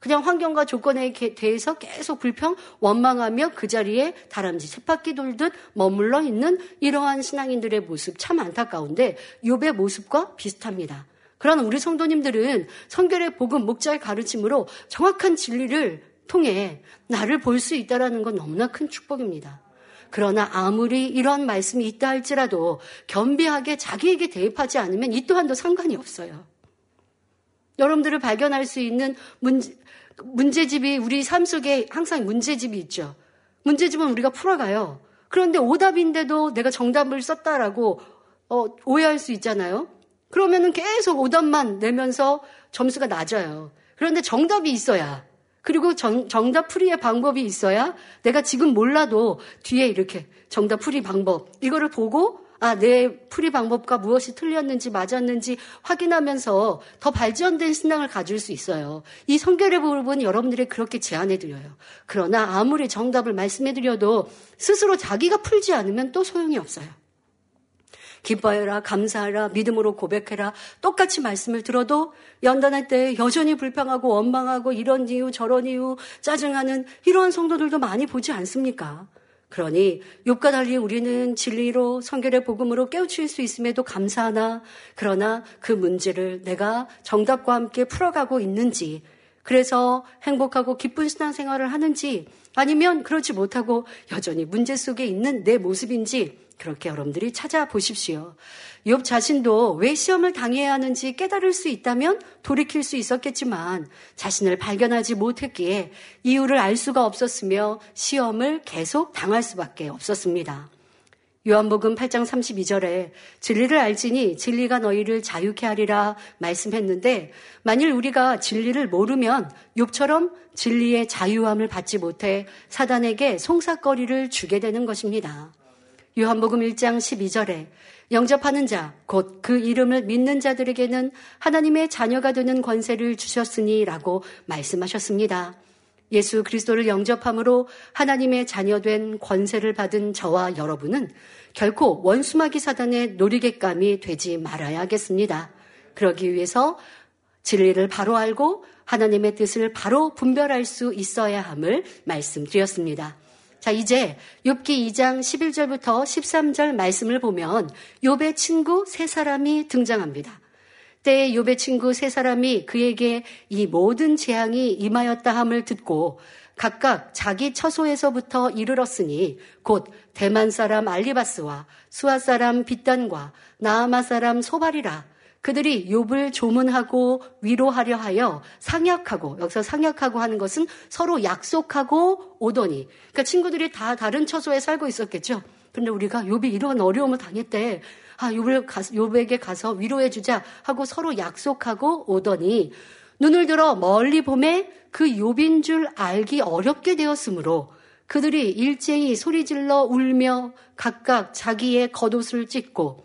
그냥 환경과 조건에 대해서 계속 불평, 원망하며 그 자리에 다람쥐 쳇바퀴 돌듯 머물러 있는 이러한 신앙인들의 모습 참 안타까운데 욥의 모습과 비슷합니다. 그러나 우리 성도님들은 성결의 복음, 목자의 가르침으로 정확한 진리를 통해 나를 볼 수 있다는 건 너무나 큰 축복입니다. 그러나 아무리 이런 말씀이 있다 할지라도 겸비하게 자기에게 대입하지 않으면 이 또한도 상관이 없어요. 여러분들을 발견할 수 있는 문제집이 우리 삶 속에 항상 문제집이 있죠. 문제집은 우리가 풀어가요. 그런데 오답인데도 내가 정답을 썼다라고 오해할 수 있잖아요. 그러면은 계속 오답만 내면서 점수가 낮아요. 그런데 정답이 있어야, 그리고 정답 풀이의 방법이 있어야 내가 지금 몰라도 뒤에 이렇게 정답 풀이 방법, 이거를 보고 내 풀이 방법과 무엇이 틀렸는지 맞았는지 확인하면서 더 발전된 신앙을 가질 수 있어요. 이 성결의 부분은 여러분들이 그렇게 제안해드려요. 그러나 아무리 정답을 말씀해드려도 스스로 자기가 풀지 않으면 또 소용이 없어요. 기뻐해라, 감사하라, 믿음으로 고백해라, 똑같이 말씀을 들어도 연단할 때 여전히 불평하고 원망하고 이런 이유 저런 이유 짜증하는 이러한 성도들도 많이 보지 않습니까? 그러니 욥과 달리 우리는 진리로 성결의 복음으로 깨우칠 수 있음에도 감사하나, 그러나 그 문제를 내가 정답과 함께 풀어가고 있는지, 그래서 행복하고 기쁜 신앙생활을 하는지, 아니면 그렇지 못하고 여전히 문제 속에 있는 내 모습인지 그렇게 여러분들이 찾아보십시오. 욥 자신도 왜 시험을 당해야 하는지 깨달을 수 있다면 돌이킬 수 있었겠지만 자신을 발견하지 못했기에 이유를 알 수가 없었으며 시험을 계속 당할 수밖에 없었습니다. 요한복음 8장 32절에 진리를 알지니 진리가 너희를 자유케 하리라 말씀했는데, 만일 우리가 진리를 모르면 욥처럼 진리의 자유함을 받지 못해 사단에게 송사거리를 주게 되는 것입니다. 요한복음 1장 12절에 영접하는 자, 곧 그 이름을 믿는 자들에게는 하나님의 자녀가 되는 권세를 주셨으니 라고 말씀하셨습니다. 예수 그리스도를 영접함으로 하나님의 자녀된 권세를 받은 저와 여러분은 결코 원수마귀 사단의 놀이객감이 되지 말아야 하겠습니다. 그러기 위해서 진리를 바로 알고 하나님의 뜻을 바로 분별할 수 있어야 함을 말씀드렸습니다. 자, 이제 욥기 2장 11절부터 13절 말씀을 보면 욥의 친구 세 사람이 등장합니다. 때에 욥의 친구 세 사람이 그에게 이 모든 재앙이 임하였다 함을 듣고 각각 자기 처소에서부터 이르렀으니 곧 대만 사람 알리바스와 수아 사람 빗단과 나아마 사람 소발이라. 그들이 욥을 조문하고 위로하려 하여 상약하고, 여기서 상약하고 하는 것은 서로 약속하고 오더니, 그러니까 친구들이 다 다른 처소에 살고 있었겠죠. 근데 우리가 욥이 이런 어려움을 당했대. 욥에게 가서 위로해 주자 하고 서로 약속하고 오더니 눈을 들어 멀리 보매 그 욥인 줄 알기 어렵게 되었으므로 그들이 일제히 소리질러 울며 각각 자기의 겉옷을 찢고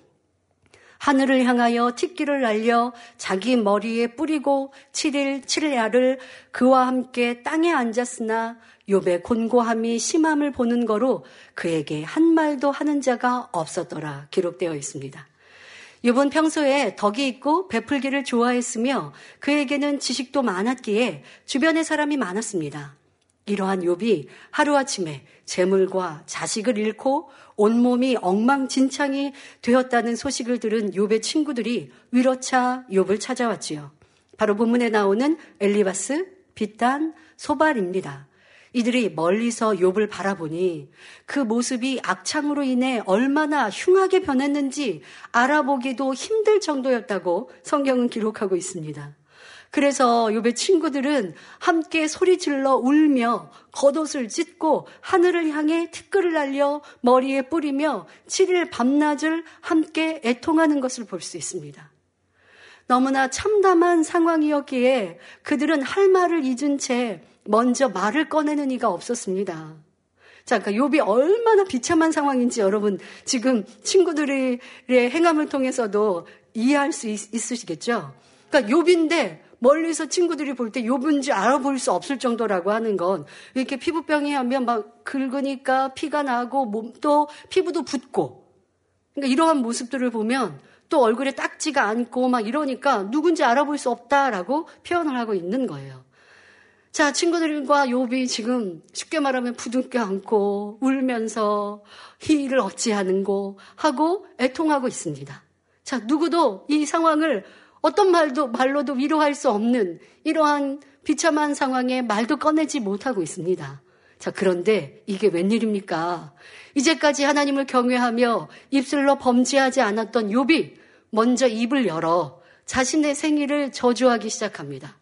하늘을 향하여 틱기를 날려 자기 머리에 뿌리고 7일 7야를 그와 함께 땅에 앉았으나 욥의 곤고함이 심함을 보는 거로 그에게 한 말도 하는 자가 없었더라 기록되어 있습니다. 욥은 평소에 덕이 있고 베풀기를 좋아했으며 그에게는 지식도 많았기에 주변에 사람이 많았습니다. 이러한 욥이 하루아침에 재물과 자식을 잃고 온몸이 엉망진창이 되었다는 소식을 들은 욥의 친구들이 위로차 욥을 찾아왔지요. 바로 본문에 나오는 엘리바스, 빗단, 소발입니다. 이들이 멀리서 욥을 바라보니 그 모습이 악창으로 인해 얼마나 흉하게 변했는지 알아보기도 힘들 정도였다고 성경은 기록하고 있습니다. 그래서 욥의 친구들은 함께 소리질러 울며 겉옷을 찢고 하늘을 향해 티끌을 날려 머리에 뿌리며 7일 밤낮을 함께 애통하는 것을 볼 수 있습니다. 너무나 참담한 상황이었기에 그들은 할 말을 잊은 채 먼저 말을 꺼내는 이가 없었습니다. 자, 그러니까 욥이 얼마나 비참한 상황인지 여러분 지금 친구들의 행함을 통해서도 이해할 수 있으시겠죠? 그러니까 욥인데 멀리서 친구들이 볼 때 욥인지 알아볼 수 없을 정도라고 하는 건 이렇게 피부병이 하면 막 긁으니까 피가 나고 몸도 피부도 붓고 그러니까 이러한 모습들을 보면 또 얼굴에 딱지가 않고 막 이러니까 누군지 알아볼 수 없다라고 표현을 하고 있는 거예요. 자, 친구들과 욥이 지금 쉽게 말하면 부둥켜 안고 울면서 희를 어찌하는고 하고 애통하고 있습니다. 자, 누구도 이 상황을 어떤 말로도 위로할 수 없는 이러한 비참한 상황에 말도 꺼내지 못하고 있습니다. 자, 그런데 이게 웬일입니까? 이제까지 하나님을 경외하며 입술로 범죄하지 않았던 욥이 먼저 입을 열어 자신의 생일을 저주하기 시작합니다.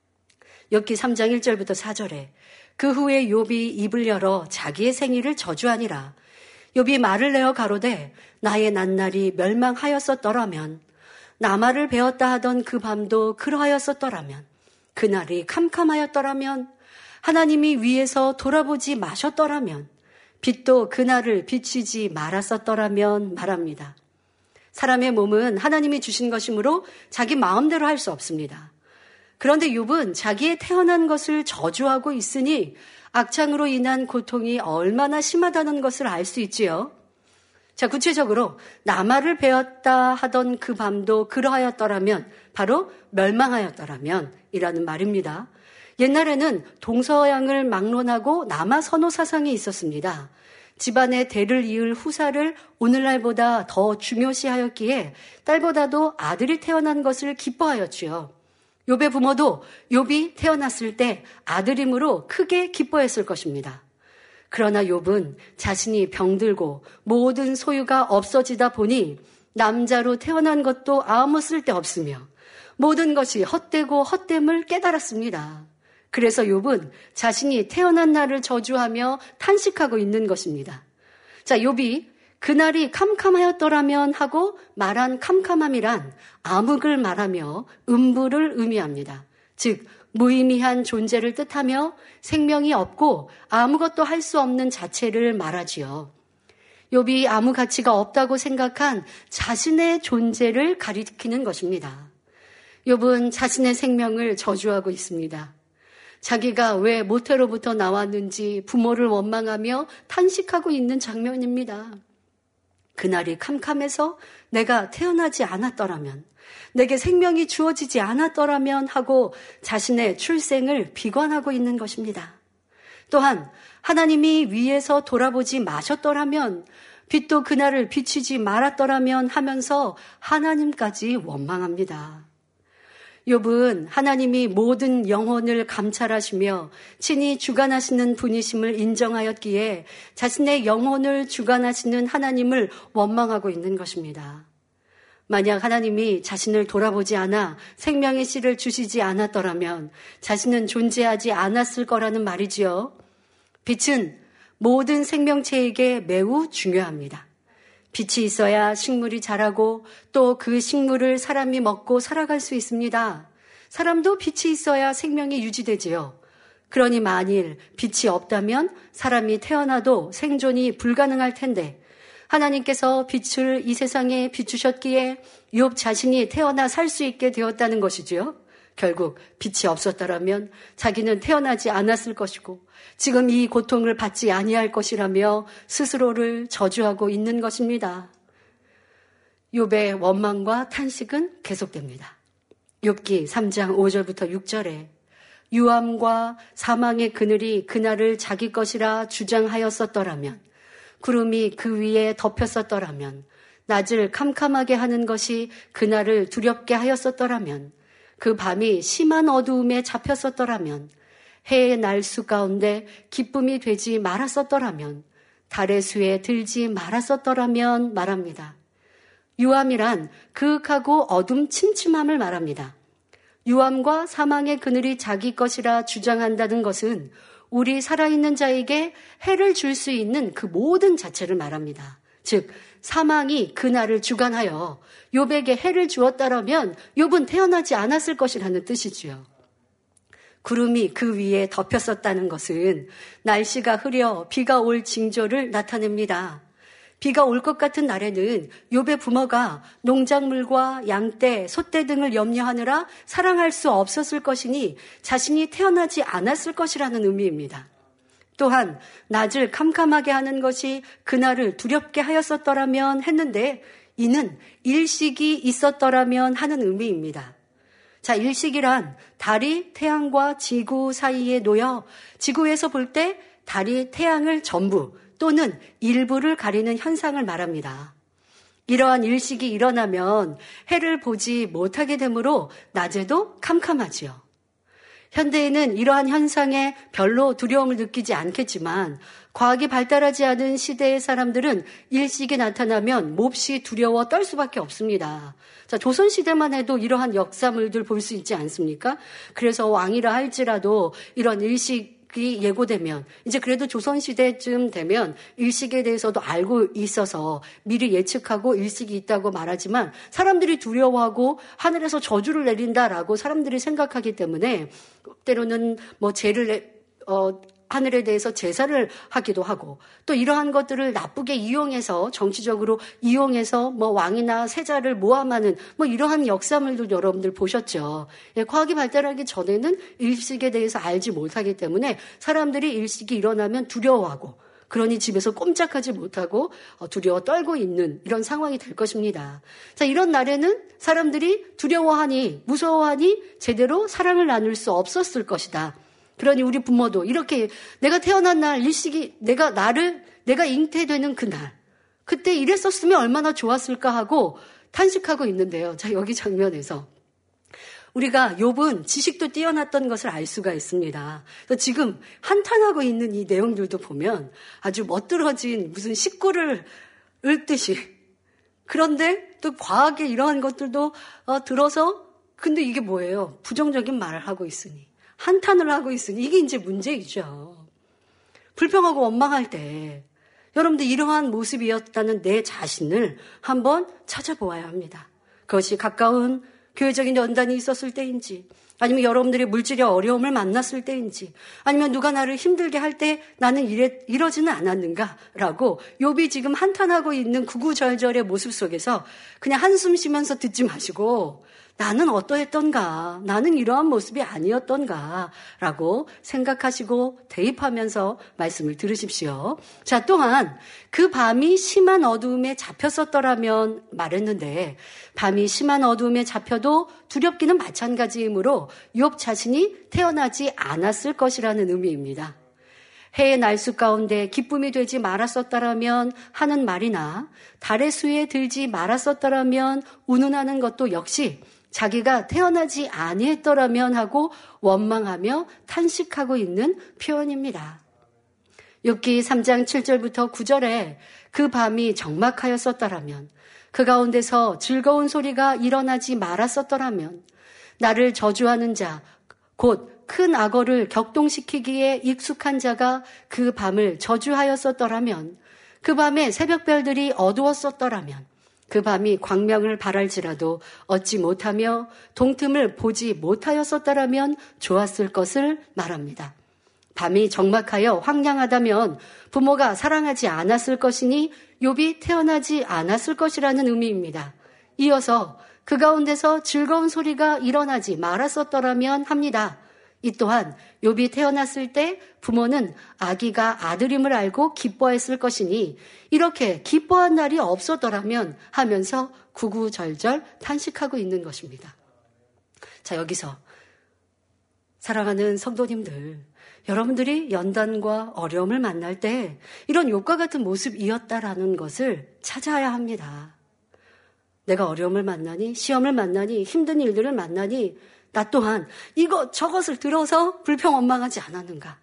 욥기 3장 1절부터 4절에 그 후에 욥이 입을 열어 자기의 생일을 저주하니라. 욥이 말을 내어 가로되 나의 낱날이 멸망하였었더라면 나마를 베었다 하던 그 밤도 그러하였었더라면 그날이 캄캄하였더라면 하나님이 위에서 돌아보지 마셨더라면 빛도 그날을 비추지 말았었더라면 말합니다. 사람의 몸은 하나님이 주신 것이므로 자기 마음대로 할 수 없습니다. 그런데 욥은 자기의 태어난 것을 저주하고 있으니 악창으로 인한 고통이 얼마나 심하다는 것을 알 수 있지요. 자, 구체적으로 나마를 베었다 하던 그 밤도 그러하였더라면 바로 멸망하였더라면 이라는 말입니다. 옛날에는 동서양을 막론하고 남아 선호 사상이 있었습니다. 집안의 대를 이을 후사를 오늘날보다 더 중요시하였기에 딸보다도 아들이 태어난 것을 기뻐하였지요. 욥의 부모도 욥이 태어났을 때 아들임으로 크게 기뻐했을 것입니다. 그러나 욥은 자신이 병들고 모든 소유가 없어지다 보니 남자로 태어난 것도 아무 쓸데없으며 모든 것이 헛되고 헛됨을 깨달았습니다. 그래서 욥은 자신이 태어난 날을 저주하며 탄식하고 있는 것입니다. 자, 욥이 그날이 캄캄하였더라면 하고 말한 캄캄함이란 암흑을 말하며 음부를 의미합니다. 즉 무의미한 존재를 뜻하며 생명이 없고 아무것도 할 수 없는 자체를 말하지요. 욥이 아무 가치가 없다고 생각한 자신의 존재를 가리키는 것입니다. 욥은 자신의 생명을 저주하고 있습니다. 자기가 왜 모태로부터 나왔는지 부모를 원망하며 탄식하고 있는 장면입니다. 그날이 캄캄해서 내가 태어나지 않았더라면, 내게 생명이 주어지지 않았더라면 하고 자신의 출생을 비관하고 있는 것입니다. 또한 하나님이 위에서 돌아보지 마셨더라면, 빛도 그날을 비추지 말았더라면 하면서 하나님까지 원망합니다. 욥은 하나님이 모든 영혼을 감찰하시며 친히 주관하시는 분이심을 인정하였기에 자신의 영혼을 주관하시는 하나님을 원망하고 있는 것입니다. 만약 하나님이 자신을 돌아보지 않아 생명의 씨를 주시지 않았더라면 자신은 존재하지 않았을 거라는 말이지요. 빛은 모든 생명체에게 매우 중요합니다. 빛이 있어야 식물이 자라고 또 그 식물을 사람이 먹고 살아갈 수 있습니다. 사람도 빛이 있어야 생명이 유지되지요. 그러니 만일 빛이 없다면 사람이 태어나도 생존이 불가능할 텐데 하나님께서 빛을 이 세상에 비추셨기에 욥 자신이 태어나 살 수 있게 되었다는 것이지요. 결국 빛이 없었더라면 자기는 태어나지 않았을 것이고 지금 이 고통을 받지 아니할 것이라며 스스로를 저주하고 있는 것입니다. 욥의 원망과 탄식은 계속됩니다. 욥기 3장 5절부터 6절에 유암과 사망의 그늘이 그날을 자기 것이라 주장하였었더라면 구름이 그 위에 덮였었더라면 낮을 캄캄하게 하는 것이 그날을 두렵게 하였었더라면 그 밤이 심한 어두움에 잡혔었더라면 해의 날수 가운데 기쁨이 되지 말았었더라면 달의 수에 들지 말았었더라면 말합니다. 유암이란 그윽하고 어둠 침침함을 말합니다. 유암과 사망의 그늘이 자기 것이라 주장한다는 것은 우리 살아있는 자에게 해를 줄 수 있는 그 모든 자체를 말합니다. 즉 사망이 그날을 주관하여 욥에게 해를 주었다라면 욥은 태어나지 않았을 것이라는 뜻이지요. 구름이 그 위에 덮였었다는 것은 날씨가 흐려 비가 올 징조를 나타냅니다. 비가 올 것 같은 날에는 욥의 부모가 농작물과 양떼, 소떼 등을 염려하느라 사랑할 수 없었을 것이니 자신이 태어나지 않았을 것이라는 의미입니다. 또한 낮을 캄캄하게 하는 것이 그날을 두렵게 하였었더라면 했는데 이는 일식이 있었더라면 하는 의미입니다. 자, 일식이란 달이 태양과 지구 사이에 놓여 지구에서 볼 때 달이 태양을 전부 또는 일부를 가리는 현상을 말합니다. 이러한 일식이 일어나면 해를 보지 못하게 되므로 낮에도 캄캄하지요. 현대에는 이러한 현상에 별로 두려움을 느끼지 않겠지만 과학이 발달하지 않은 시대의 사람들은 일식이 나타나면 몹시 두려워 떨 수밖에 없습니다. 자, 조선시대만 해도 이러한 역사물들 볼 수 있지 않습니까? 그래서 왕이라 할지라도 이런 일식이 예고되면 이제 그래도 조선시대쯤 되면 일식에 대해서도 알고 있어서 미리 예측하고 일식이 있다고 말하지만 사람들이 두려워하고 하늘에서 저주를 내린다라고 사람들이 생각하기 때문에 때로는 뭐 하늘에 대해서 제사를 하기도 하고 또 이러한 것들을 나쁘게 이용해서 정치적으로 이용해서 뭐 왕이나 세자를 모함하는 뭐 이러한 역사물도 여러분들 보셨죠. 예, 과학이 발달하기 전에는 일식에 대해서 알지 못하기 때문에 사람들이 일식이 일어나면 두려워하고 그러니 집에서 꼼짝하지 못하고 두려워 떨고 있는 이런 상황이 될 것입니다. 자, 이런 날에는 사람들이 두려워하니 무서워하니 제대로 사랑을 나눌 수 없었을 것이다. 그러니 우리 부모도 이렇게 내가 태어난 날 일식이 내가 잉태되는 그날 그때 이랬었으면 얼마나 좋았을까 하고 탄식하고 있는데요. 자, 여기 장면에서 우리가 욥은 지식도 뛰어났던 것을 알 수가 있습니다. 그래서 지금 한탄하고 있는 이 내용들도 보면 아주 멋들어진 무슨 식구를 읊듯이 그런데 또 과학의 이러한 것들도 들어서 근데 이게 뭐예요? 부정적인 말을 하고 있으니 한탄을 하고 있으니 이게 이제 문제이죠. 불평하고 원망할 때 여러분들 이러한 모습이었다는 내 자신을 한번 찾아보아야 합니다. 그것이 가까운 교회적인 연단이 있었을 때인지 아니면 여러분들이 물질의 어려움을 만났을 때인지 아니면 누가 나를 힘들게 할 때 나는 이러지는 않았는가라고 욥이 지금 한탄하고 있는 구구절절의 모습 속에서 그냥 한숨 쉬면서 듣지 마시고 나는 어떠했던가, 나는 이러한 모습이 아니었던가라고 생각하시고 대입하면서 말씀을 들으십시오. 자, 또한 그 밤이 심한 어두움에 잡혔었더라면 말했는데 밤이 심한 어두움에 잡혀도 두렵기는 마찬가지이므로 욥 자신이 태어나지 않았을 것이라는 의미입니다. 해의 날수 가운데 기쁨이 되지 말았었더라면 하는 말이나 달의 수에 들지 말았었더라면 운운하는 것도 역시 자기가 태어나지 아니했더라면 하고 원망하며 탄식하고 있는 표현입니다. 욥기 3장 7절부터 9절에 그 밤이 적막하였었더라면 그 가운데서 즐거운 소리가 일어나지 말았었더라면 나를 저주하는 자 곧 큰 악어를 격동시키기에 익숙한 자가 그 밤을 저주하였었더라면 그 밤에 새벽별들이 어두웠었더라면 그 밤이 광명을 발할지라도 얻지 못하며 동틈을 보지 못하였었더라면 좋았을 것을 말합니다. 밤이 적막하여 황량하다면 부모가 사랑하지 않았을 것이니 욥이 태어나지 않았을 것이라는 의미입니다. 이어서 그 가운데서 즐거운 소리가 일어나지 말았었더라면 합니다. 이 또한 욥이 태어났을 때 부모는 아기가 아들임을 알고 기뻐했을 것이니 이렇게 기뻐한 날이 없었더라면 하면서 구구절절 탄식하고 있는 것입니다. 자, 여기서 사랑하는 성도님들, 여러분들이 연단과 어려움을 만날 때 이런 욥과 같은 모습이었다라는 것을 찾아야 합니다. 내가 어려움을 만나니, 시험을 만나니, 힘든 일들을 만나니 나 또한 이것 저것을 들어서 불평 원망하지 않았는가.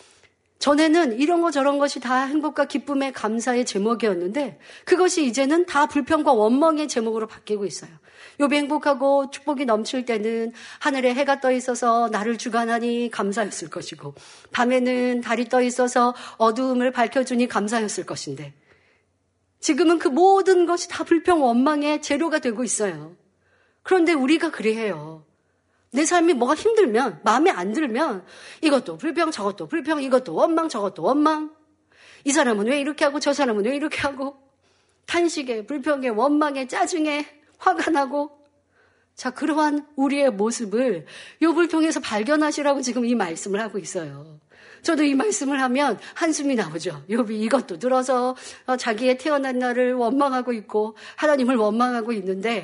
전에는 이런 거 저런 것이 다 행복과 기쁨의 감사의 제목이었는데 그것이 이제는 다 불평과 원망의 제목으로 바뀌고 있어요. 욥이 행복하고 축복이 넘칠 때는 하늘에 해가 떠 있어서 나를 주관하니 감사였을 것이고 밤에는 달이 떠 있어서 어두움을 밝혀주니 감사였을 것인데 지금은 그 모든 것이 다 불평 원망의 재료가 되고 있어요. 그런데 우리가 그래해요. 내 삶이 뭐가 힘들면, 마음에 안 들면 이것도 불평, 저것도 불평, 이것도 원망, 저것도 원망. 이 사람은 왜 이렇게 하고 저 사람은 왜 이렇게 하고 탄식에, 불평에, 원망에, 짜증에, 화가 나고. 자, 그러한 우리의 모습을 욥을 통해서 발견하시라고 지금 이 말씀을 하고 있어요. 저도 이 말씀을 하면 한숨이 나오죠. 욥이 이것도 들어서 자기의 태어난 날을 원망하고 있고 하나님을 원망하고 있는데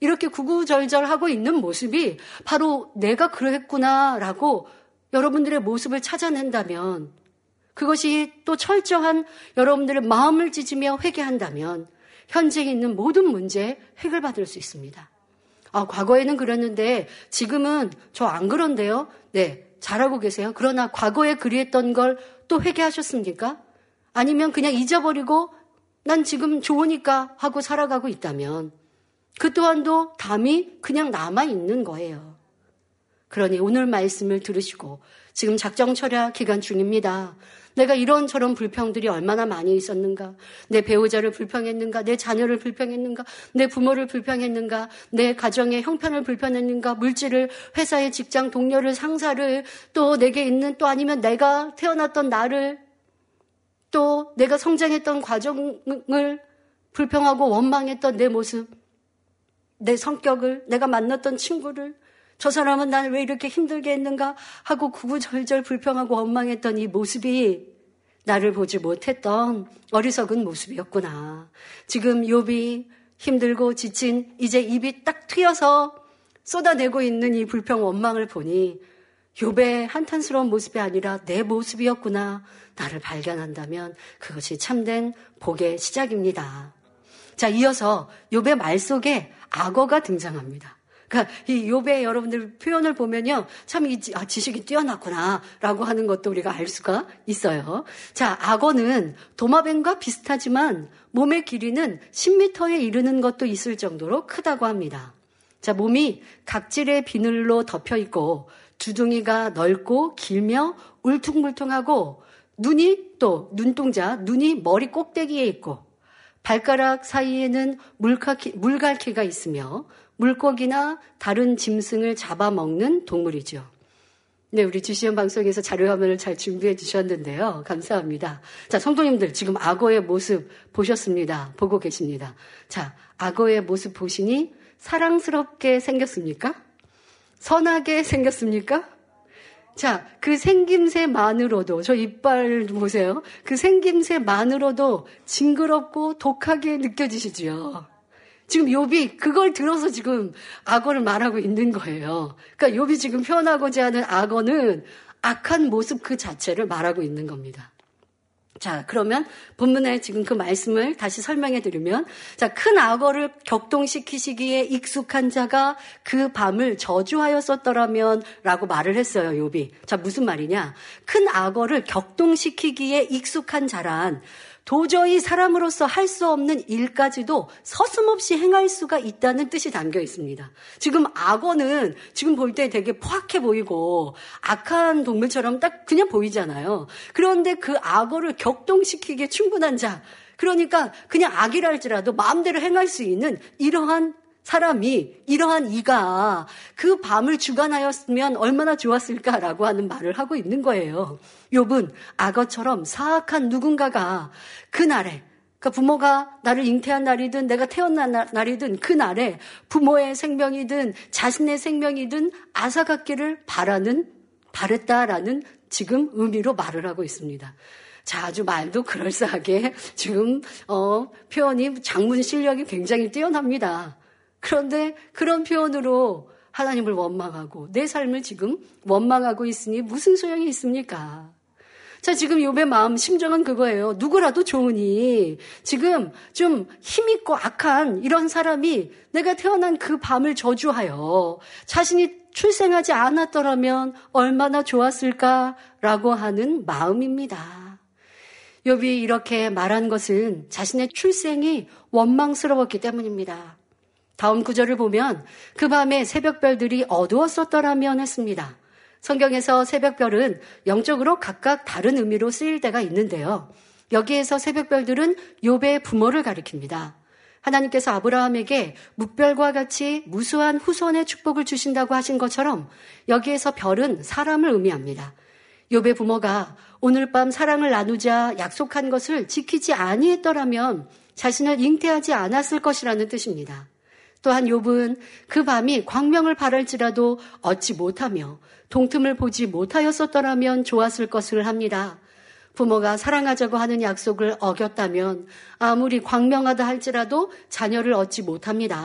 이렇게 구구절절하고 있는 모습이 바로 내가 그랬구나라고 여러분들의 모습을 찾아낸다면, 그것이 또 철저한 여러분들의 마음을 찢으며 회개한다면 현재 있는 모든 문제 해결받을 수 있습니다. 과거에는 그랬는데 지금은 저 안 그런데요? 네, 잘하고 계세요. 그러나 과거에 그리했던 걸 또 회개하셨습니까? 아니면 그냥 잊어버리고 난 지금 좋으니까 하고 살아가고 있다면 그 또한도 담이 그냥 남아있는 거예요. 그러니 오늘 말씀을 들으시고, 지금 작정철야 기간 중입니다. 내가 이런저런 불평들이 얼마나 많이 있었는가, 내 배우자를 불평했는가, 내 자녀를 불평했는가, 내 부모를 불평했는가, 내 가정의 형편을 불평했는가, 물질을, 회사의 직장 동료를, 상사를, 또 내게 있는, 또 아니면 내가 태어났던 나를, 또 내가 성장했던 과정을 불평하고 원망했던 내 모습, 내 성격을, 내가 만났던 친구를, 저 사람은 날 왜 이렇게 힘들게 했는가 하고 구구절절 불평하고 원망했던 이 모습이 나를 보지 못했던 어리석은 모습이었구나. 지금 욥이 힘들고 지친, 이제 입이 딱 트여서 쏟아내고 있는 이 불평 원망을 보니 욥의 한탄스러운 모습이 아니라 내 모습이었구나. 나를 발견한다면 그것이 참된 복의 시작입니다. 자, 이어서 욥의 말 속에 악어가 등장합니다. 그러니까 이 욥의 여러분들 표현을 보면요, 참 이 지식이 뛰어났구나라고 하는 것도 우리가 알 수가 있어요. 자, 악어는 도마뱀과 비슷하지만 몸의 길이는 10m에 이르는 것도 있을 정도로 크다고 합니다. 자, 몸이 각질의 비늘로 덮여 있고 두둥이가 넓고 길며 울퉁불퉁하고 눈이 머리 꼭대기에 있고 발가락 사이에는 물갈퀴가 있으며 물고기나 다른 짐승을 잡아먹는 동물이죠. 네, 우리 주시연 방송에서 자료화면을 잘 준비해 주셨는데요. 감사합니다. 자, 성도님들 지금 악어의 모습 보셨습니다. 보고 계십니다. 자, 악어의 모습 보시니 사랑스럽게 생겼습니까? 선하게 생겼습니까? 자, 그 생김새만으로도, 저 이빨 보세요. 그 생김새만으로도 징그럽고 독하게 느껴지시죠? 지금 욥이 그걸 들어서 지금 악어를 말하고 있는 거예요. 그러니까 욥이 지금 표현하고자 하는 악어는 악한 모습 그 자체를 말하고 있는 겁니다. 자, 그러면 본문에 지금 그 말씀을 다시 설명해 드리면, 자, 큰 악어를 격동시키시기에 익숙한 자가 그 밤을 저주하였었더라면 라고 말을 했어요, 욥이. 자, 무슨 말이냐? 큰 악어를 격동시키기에 익숙한 자란 도저히 사람으로서 할 수 없는 일까지도 서슴없이 행할 수가 있다는 뜻이 담겨 있습니다. 지금 악어는 지금 볼 때 되게 포악해 보이고 악한 동물처럼 딱 그냥 보이잖아요. 그런데 그 악어를 격동시키기에 충분한 자, 그러니까 그냥 악이랄지라도 마음대로 행할 수 있는 이러한 사람이, 이러한 이가 그 밤을 주관하였으면 얼마나 좋았을까라고 하는 말을 하고 있는 거예요. 욥은 악어처럼 사악한 누군가가 그날에, 그러니까 부모가 나를 잉태한 날이든 내가 태어난 날이든 그날에 부모의 생명이든 자신의 생명이든 앗아갖기를 바랬다라는 지금 의미로 말을 하고 있습니다. 자, 아주 말도 그럴싸하게 지금 표현이 장문 실력이 굉장히 뛰어납니다. 그런데 그런 표현으로 하나님을 원망하고 내 삶을 지금 원망하고 있으니 무슨 소용이 있습니까? 자, 지금 욥의 마음 심정은 그거예요. 누구라도 좋으니 지금 좀 힘있고 악한 이런 사람이 내가 태어난 그 밤을 저주하여 자신이 출생하지 않았더라면 얼마나 좋았을까라고 하는 마음입니다. 욥이 이렇게 말한 것은 자신의 출생이 원망스러웠기 때문입니다. 다음 구절을 보면 그 밤에 새벽별들이 어두웠었더라면 했습니다. 성경에서 새벽별은 영적으로 각각 다른 의미로 쓰일 때가 있는데요. 여기에서 새벽별들은 욥의 부모를 가리킵니다. 하나님께서 아브라함에게 묵별과 같이 무수한 후손의 축복을 주신다고 하신 것처럼 여기에서 별은 사람을 의미합니다. 욥의 부모가 오늘 밤 사랑을 나누자 약속한 것을 지키지 아니했더라면 자신을 잉태하지 않았을 것이라는 뜻입니다. 또한 욥은 그 밤이 광명을 바랄지라도 얻지 못하며 동틈을 보지 못하였었더라면 좋았을 것을 합니다. 부모가 사랑하자고 하는 약속을 어겼다면 아무리 광명하다 할지라도 자녀를 얻지 못합니다.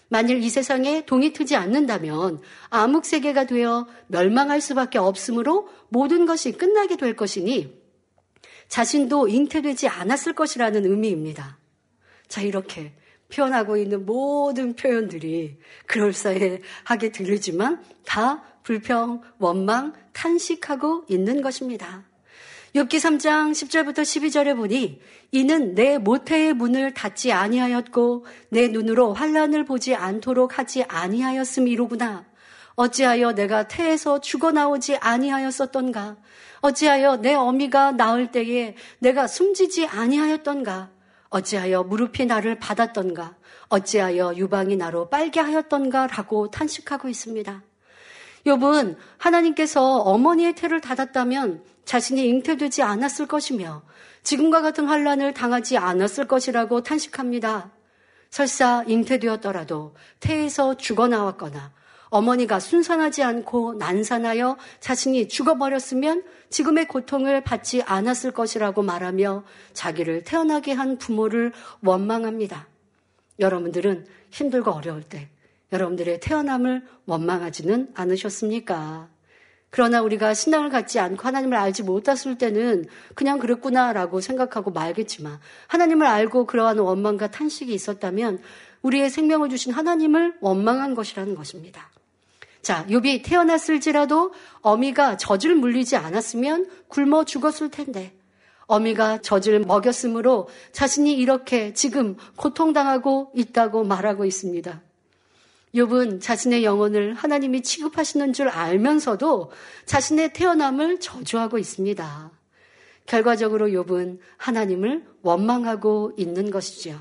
만일 이 세상에 동이 트지 않는다면 암흑세계가 되어 멸망할 수밖에 없으므로 모든 것이 끝나게 될 것이니 자신도 잉태되지 않았을 것이라는 의미입니다. 자, 이렇게 표현하고 있는 모든 표현들이 그럴싸하게 들리지만 다 불평, 원망, 탄식하고 있는 것입니다. 욥기 3장 10절부터 12절에 보니 이는 내 모태의 문을 닫지 아니하였고 내 눈으로 환난을 보지 않도록 하지 아니하였음이로구나. 어찌하여 내가 태에서 죽어나오지 아니하였었던가. 어찌하여 내 어미가 낳을 때에 내가 숨지지 아니하였던가. 어찌하여 무릎이 나를 받았던가. 어찌하여 유방이 나로 빨게 하였던가 라고 탄식하고 있습니다. 욥은 하나님께서 어머니의 태를 닫았다면 자신이 잉태되지 않았을 것이며 지금과 같은 환난을 당하지 않았을 것이라고 탄식합니다. 설사 잉태되었더라도 태에서 죽어나왔거나 어머니가 순산하지 않고 난산하여 자신이 죽어버렸으면 지금의 고통을 받지 않았을 것이라고 말하며 자기를 태어나게 한 부모를 원망합니다. 여러분들은 힘들고 어려울 때 여러분들의 태어남을 원망하지는 않으셨습니까? 그러나 우리가 신앙을 갖지 않고 하나님을 알지 못했을 때는 그냥 그랬구나라고 생각하고 말겠지만 하나님을 알고 그러한 원망과 탄식이 있었다면 우리의 생명을 주신 하나님을 원망한 것이라는 것입니다. 자, 욥이 태어났을지라도 어미가 젖을 물리지 않았으면 굶어 죽었을 텐데 어미가 젖을 먹였으므로 자신이 이렇게 지금 고통당하고 있다고 말하고 있습니다. 욥은 자신의 영혼을 하나님이 취급하시는 줄 알면서도 자신의 태어남을 저주하고 있습니다. 결과적으로 욥은 하나님을 원망하고 있는 것이죠.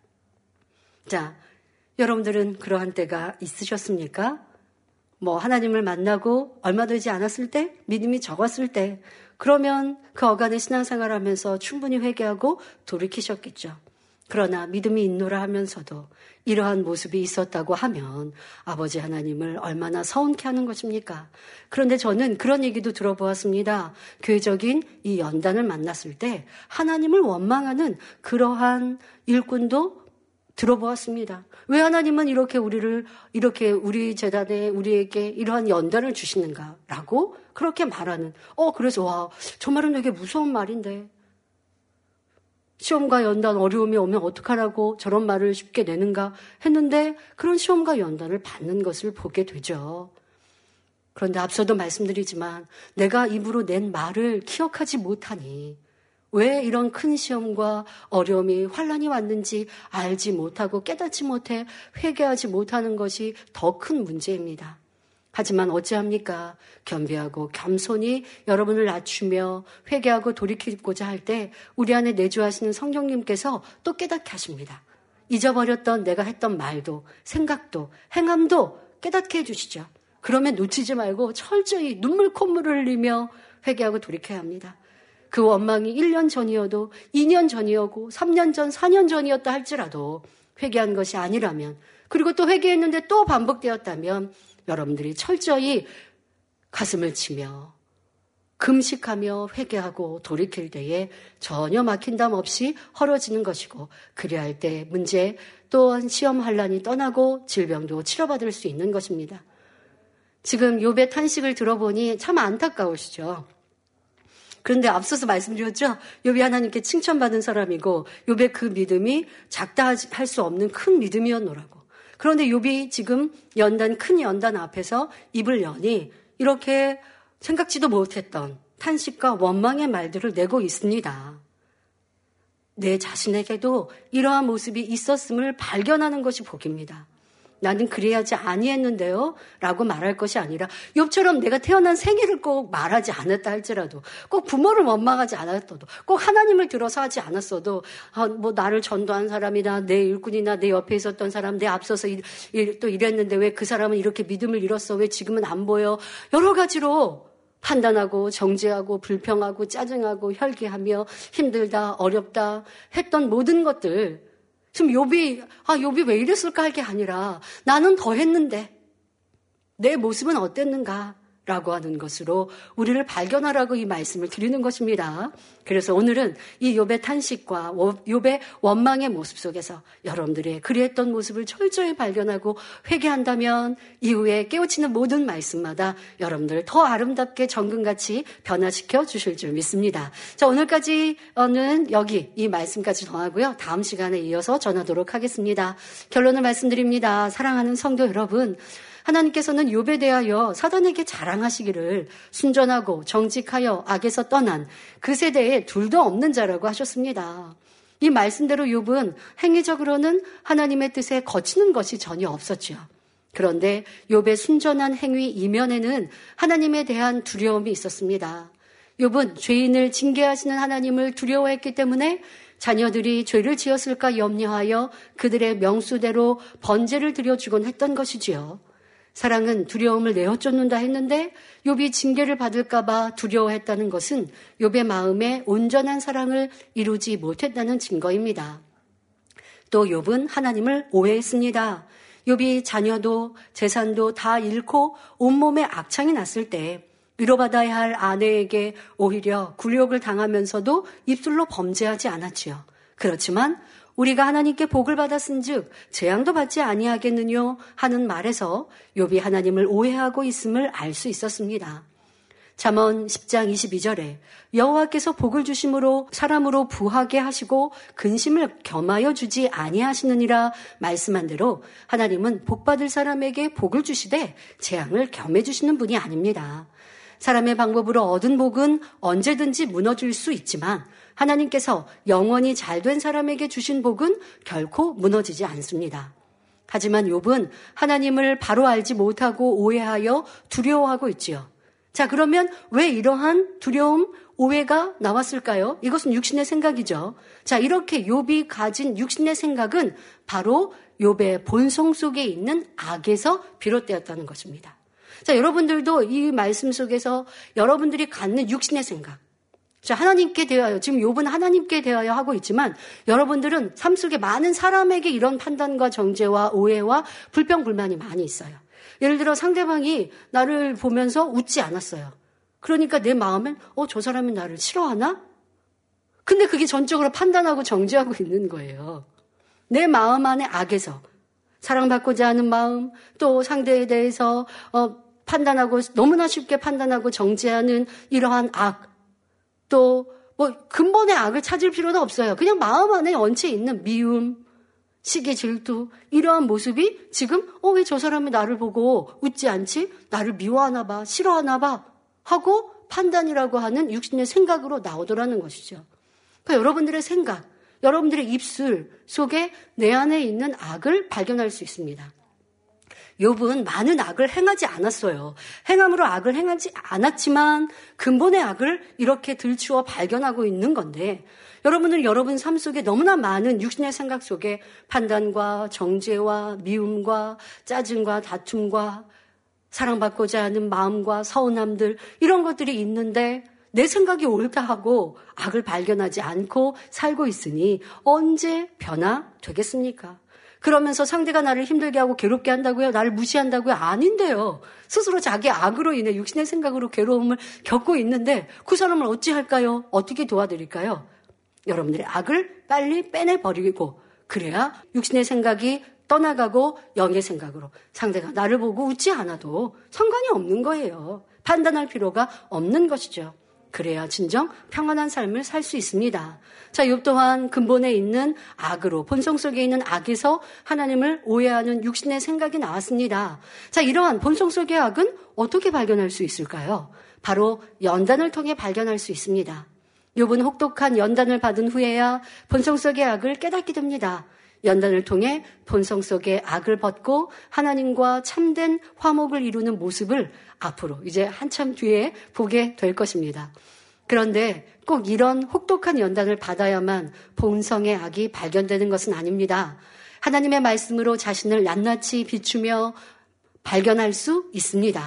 자, 여러분들은 그러한 때가 있으셨습니까? 하나님을 만나고 얼마 되지 않았을 때, 믿음이 적었을 때, 그러면 그 어간의 신앙생활을 하면서 충분히 회개하고 돌이키셨겠죠. 그러나 믿음이 있노라 하면서도 이러한 모습이 있었다고 하면 아버지 하나님을 얼마나 서운케 하는 것입니까? 그런데 저는 그런 얘기도 들어보았습니다. 교회적인 이 연단을 만났을 때 하나님을 원망하는 그러한 일꾼도 들어보았습니다. 왜 하나님은 이렇게 우리 재단에 우리에게 이러한 연단을 주시는가라고 그렇게 말하는, 그래서 저 말은 되게 무서운 말인데 시험과 연단 어려움이 오면 어떡하라고 저런 말을 쉽게 내는가 했는데 그런 시험과 연단을 받는 것을 보게 되죠. 그런데 앞서도 말씀드리지만 내가 입으로 낸 말을 기억하지 못하니 왜 이런 큰 시험과 어려움이 환난이 왔는지 알지 못하고 깨닫지 못해 회개하지 못하는 것이 더 큰 문제입니다. 하지만 어찌합니까? 겸비하고 겸손히 여러분을 낮추며 회개하고 돌이키고자 할 때 우리 안에 내주하시는 성령님께서 또 깨닫게 하십니다. 잊어버렸던 내가 했던 말도 생각도 행함도 깨닫게 해주시죠. 그러면 놓치지 말고 철저히 눈물 콧물을 흘리며 회개하고 돌이켜야 합니다. 그 원망이 1년 전이어도 2년 전이었고 3년 전, 4년 전이었다 할지라도 회개한 것이 아니라면 그리고 또 회개했는데 또 반복되었다면 여러분들이 철저히 가슴을 치며 금식하며 회개하고 돌이킬 때에 전혀 막힌담 없이 헐어지는 것이고 그래야 할 때 문제 또한 시험 환난이 떠나고 질병도 치료받을 수 있는 것입니다. 지금 욥의 탄식을 들어보니 참 안타까우시죠. 그런데 앞서서 말씀드렸죠. 욥이 하나님께 칭찬받은 사람이고 욥의 그 믿음이 작다 할 수 없는 큰 믿음이었노라고. 그런데 욥이 지금 큰 연단 앞에서 입을 여니 이렇게 생각지도 못했던 탄식과 원망의 말들을 내고 있습니다. 내 자신에게도 이러한 모습이 있었음을 발견하는 것이 복입니다. 나는 그래야지 아니했는데요 라고 말할 것이 아니라 욥처럼 내가 태어난 생일을 꼭 말하지 않았다 할지라도 꼭 부모를 원망하지 않았어도 꼭 하나님을 들어서 하지 않았어도 나를 전도한 사람이나 내 일꾼이나 내 옆에 있었던 사람 내 앞서서 또 이랬는데 왜 그 사람은 이렇게 믿음을 잃었어 왜 지금은 안 보여 여러 가지로 판단하고 정죄하고 불평하고 짜증하고 혈기하며 힘들다 어렵다 했던 모든 것들 지금 욥이 왜 이랬을까 할 게 아니라 나는 더 했는데 내 모습은 어땠는가 라고 하는 것으로 우리를 발견하라고 이 말씀을 드리는 것입니다. 그래서 오늘은 이 욥의 탄식과 욥의 원망의 모습 속에서 여러분들의 그리했던 모습을 철저히 발견하고 회개한다면 이후에 깨우치는 모든 말씀마다 여러분들을 더 아름답게 정금같이 변화시켜 주실 줄 믿습니다. 자, 오늘까지는 여기 이 말씀까지 정하고요. 다음 시간에 이어서 전하도록 하겠습니다. 결론을 말씀드립니다. 사랑하는 성도 여러분, 하나님께서는 욥에 대하여 사단에게 자랑하시기를 순전하고 정직하여 악에서 떠난 그 세대에 둘도 없는 자라고 하셨습니다. 이 말씀대로 욥은 행위적으로는 하나님의 뜻에 거치는 것이 전혀 없었죠. 그런데 욥의 순전한 행위 이면에는 하나님에 대한 두려움이 있었습니다. 욥은 죄인을 징계하시는 하나님을 두려워했기 때문에 자녀들이 죄를 지었을까 염려하여 그들의 명수대로 번제를 드려주곤 했던 것이지요. 사랑은 두려움을 내어쫓는다 했는데 욥이 징계를 받을까 봐 두려워했다는 것은 욥의 마음에 온전한 사랑을 이루지 못했다는 증거입니다. 또 욥은 하나님을 오해했습니다. 욥이 자녀도 재산도 다 잃고 온몸에 악창이 났을 때 위로받아야 할 아내에게 오히려 굴욕을 당하면서도 입술로 범죄하지 않았지요. 그렇지만 우리가 하나님께 복을 받았은즉 재앙도 받지 아니하겠느뇨 하는 말에서 욥이 하나님을 오해하고 있음을 알 수 있었습니다. 잠언 10장 22절에 여호와께서 복을 주심으로 사람으로 부하게 하시고 근심을 겸하여 주지 아니하시느니라 말씀한 대로 하나님은 복받을 사람에게 복을 주시되 재앙을 겸해 주시는 분이 아닙니다. 사람의 방법으로 얻은 복은 언제든지 무너질 수 있지만 하나님께서 영원히 잘된 사람에게 주신 복은 결코 무너지지 않습니다. 하지만 욥은 하나님을 바로 알지 못하고 오해하여 두려워하고 있지요. 자, 그러면 왜 이러한 두려움, 오해가 나왔을까요? 이것은 육신의 생각이죠. 자, 이렇게 욥이 가진 육신의 생각은 바로 욥의 본성 속에 있는 악에서 비롯되었다는 것입니다. 자, 여러분들도 이 말씀 속에서 여러분들이 갖는 육신의 생각, 자, 하나님께 대하여, 지금 욥은 하나님께 대하여 하고 있지만 여러분들은 삶 속에 많은 사람에게 이런 판단과 정죄와 오해와 불평불만이 많이 있어요. 예를 들어 상대방이 나를 보면서 웃지 않았어요. 그러니까 내 마음엔 저 사람이 나를 싫어하나? 근데 그게 전적으로 판단하고 정죄하고 있는 거예요. 내 마음 안에 악에서 사랑받고자 하는 마음, 또 상대에 대해서 판단하고 너무나 쉽게 판단하고 정죄하는 이러한 악, 또 근본의 악을 찾을 필요는 없어요. 그냥 마음 안에 얹혀 있는 미움, 시기, 질투, 이러한 모습이 지금 왜 저 사람이 나를 보고 웃지 않지? 나를 미워하나 봐, 싫어하나 봐 하고 판단이라고 하는 육신의 생각으로 나오더라는 것이죠. 그러니까 여러분들의 생각, 여러분들의 입술 속에 내 안에 있는 악을 발견할 수 있습니다. 욥은 많은 악을 행하지 않았어요. 행함으로 악을 행하지 않았지만 근본의 악을 이렇게 들추어 발견하고 있는 건데, 여러분은 여러분 삶 속에 너무나 많은 육신의 생각 속에 판단과 정죄와 미움과 짜증과 다툼과 사랑받고자 하는 마음과 서운함들, 이런 것들이 있는데 내 생각이 옳다 하고 악을 발견하지 않고 살고 있으니 언제 변화되겠습니까? 그러면서 상대가 나를 힘들게 하고 괴롭게 한다고요? 나를 무시한다고요? 아닌데요. 스스로 자기 악으로 인해 육신의 생각으로 괴로움을 겪고 있는데 그 사람을 어찌할까요? 어떻게 도와드릴까요? 여러분들의 악을 빨리 빼내버리고, 그래야 육신의 생각이 떠나가고 영의 생각으로 상대가 나를 보고 웃지 않아도 상관이 없는 거예요. 판단할 필요가 없는 것이죠. 그래야 진정 평안한 삶을 살 수 있습니다. 자, 욥 또한 근본에 있는 악으로, 본성 속에 있는 악에서 하나님을 오해하는 육신의 생각이 나왔습니다. 자, 이러한 본성 속의 악은 어떻게 발견할 수 있을까요? 바로 연단을 통해 발견할 수 있습니다. 욥은 혹독한 연단을 받은 후에야 본성 속의 악을 깨닫게 됩니다. 연단을 통해 본성 속의 악을 벗고 하나님과 참된 화목을 이루는 모습을 앞으로 이제 한참 뒤에 보게 될 것입니다. 그런데 꼭 이런 혹독한 연단을 받아야만 본성의 악이 발견되는 것은 아닙니다. 하나님의 말씀으로 자신을 낱낱이 비추며 발견할 수 있습니다.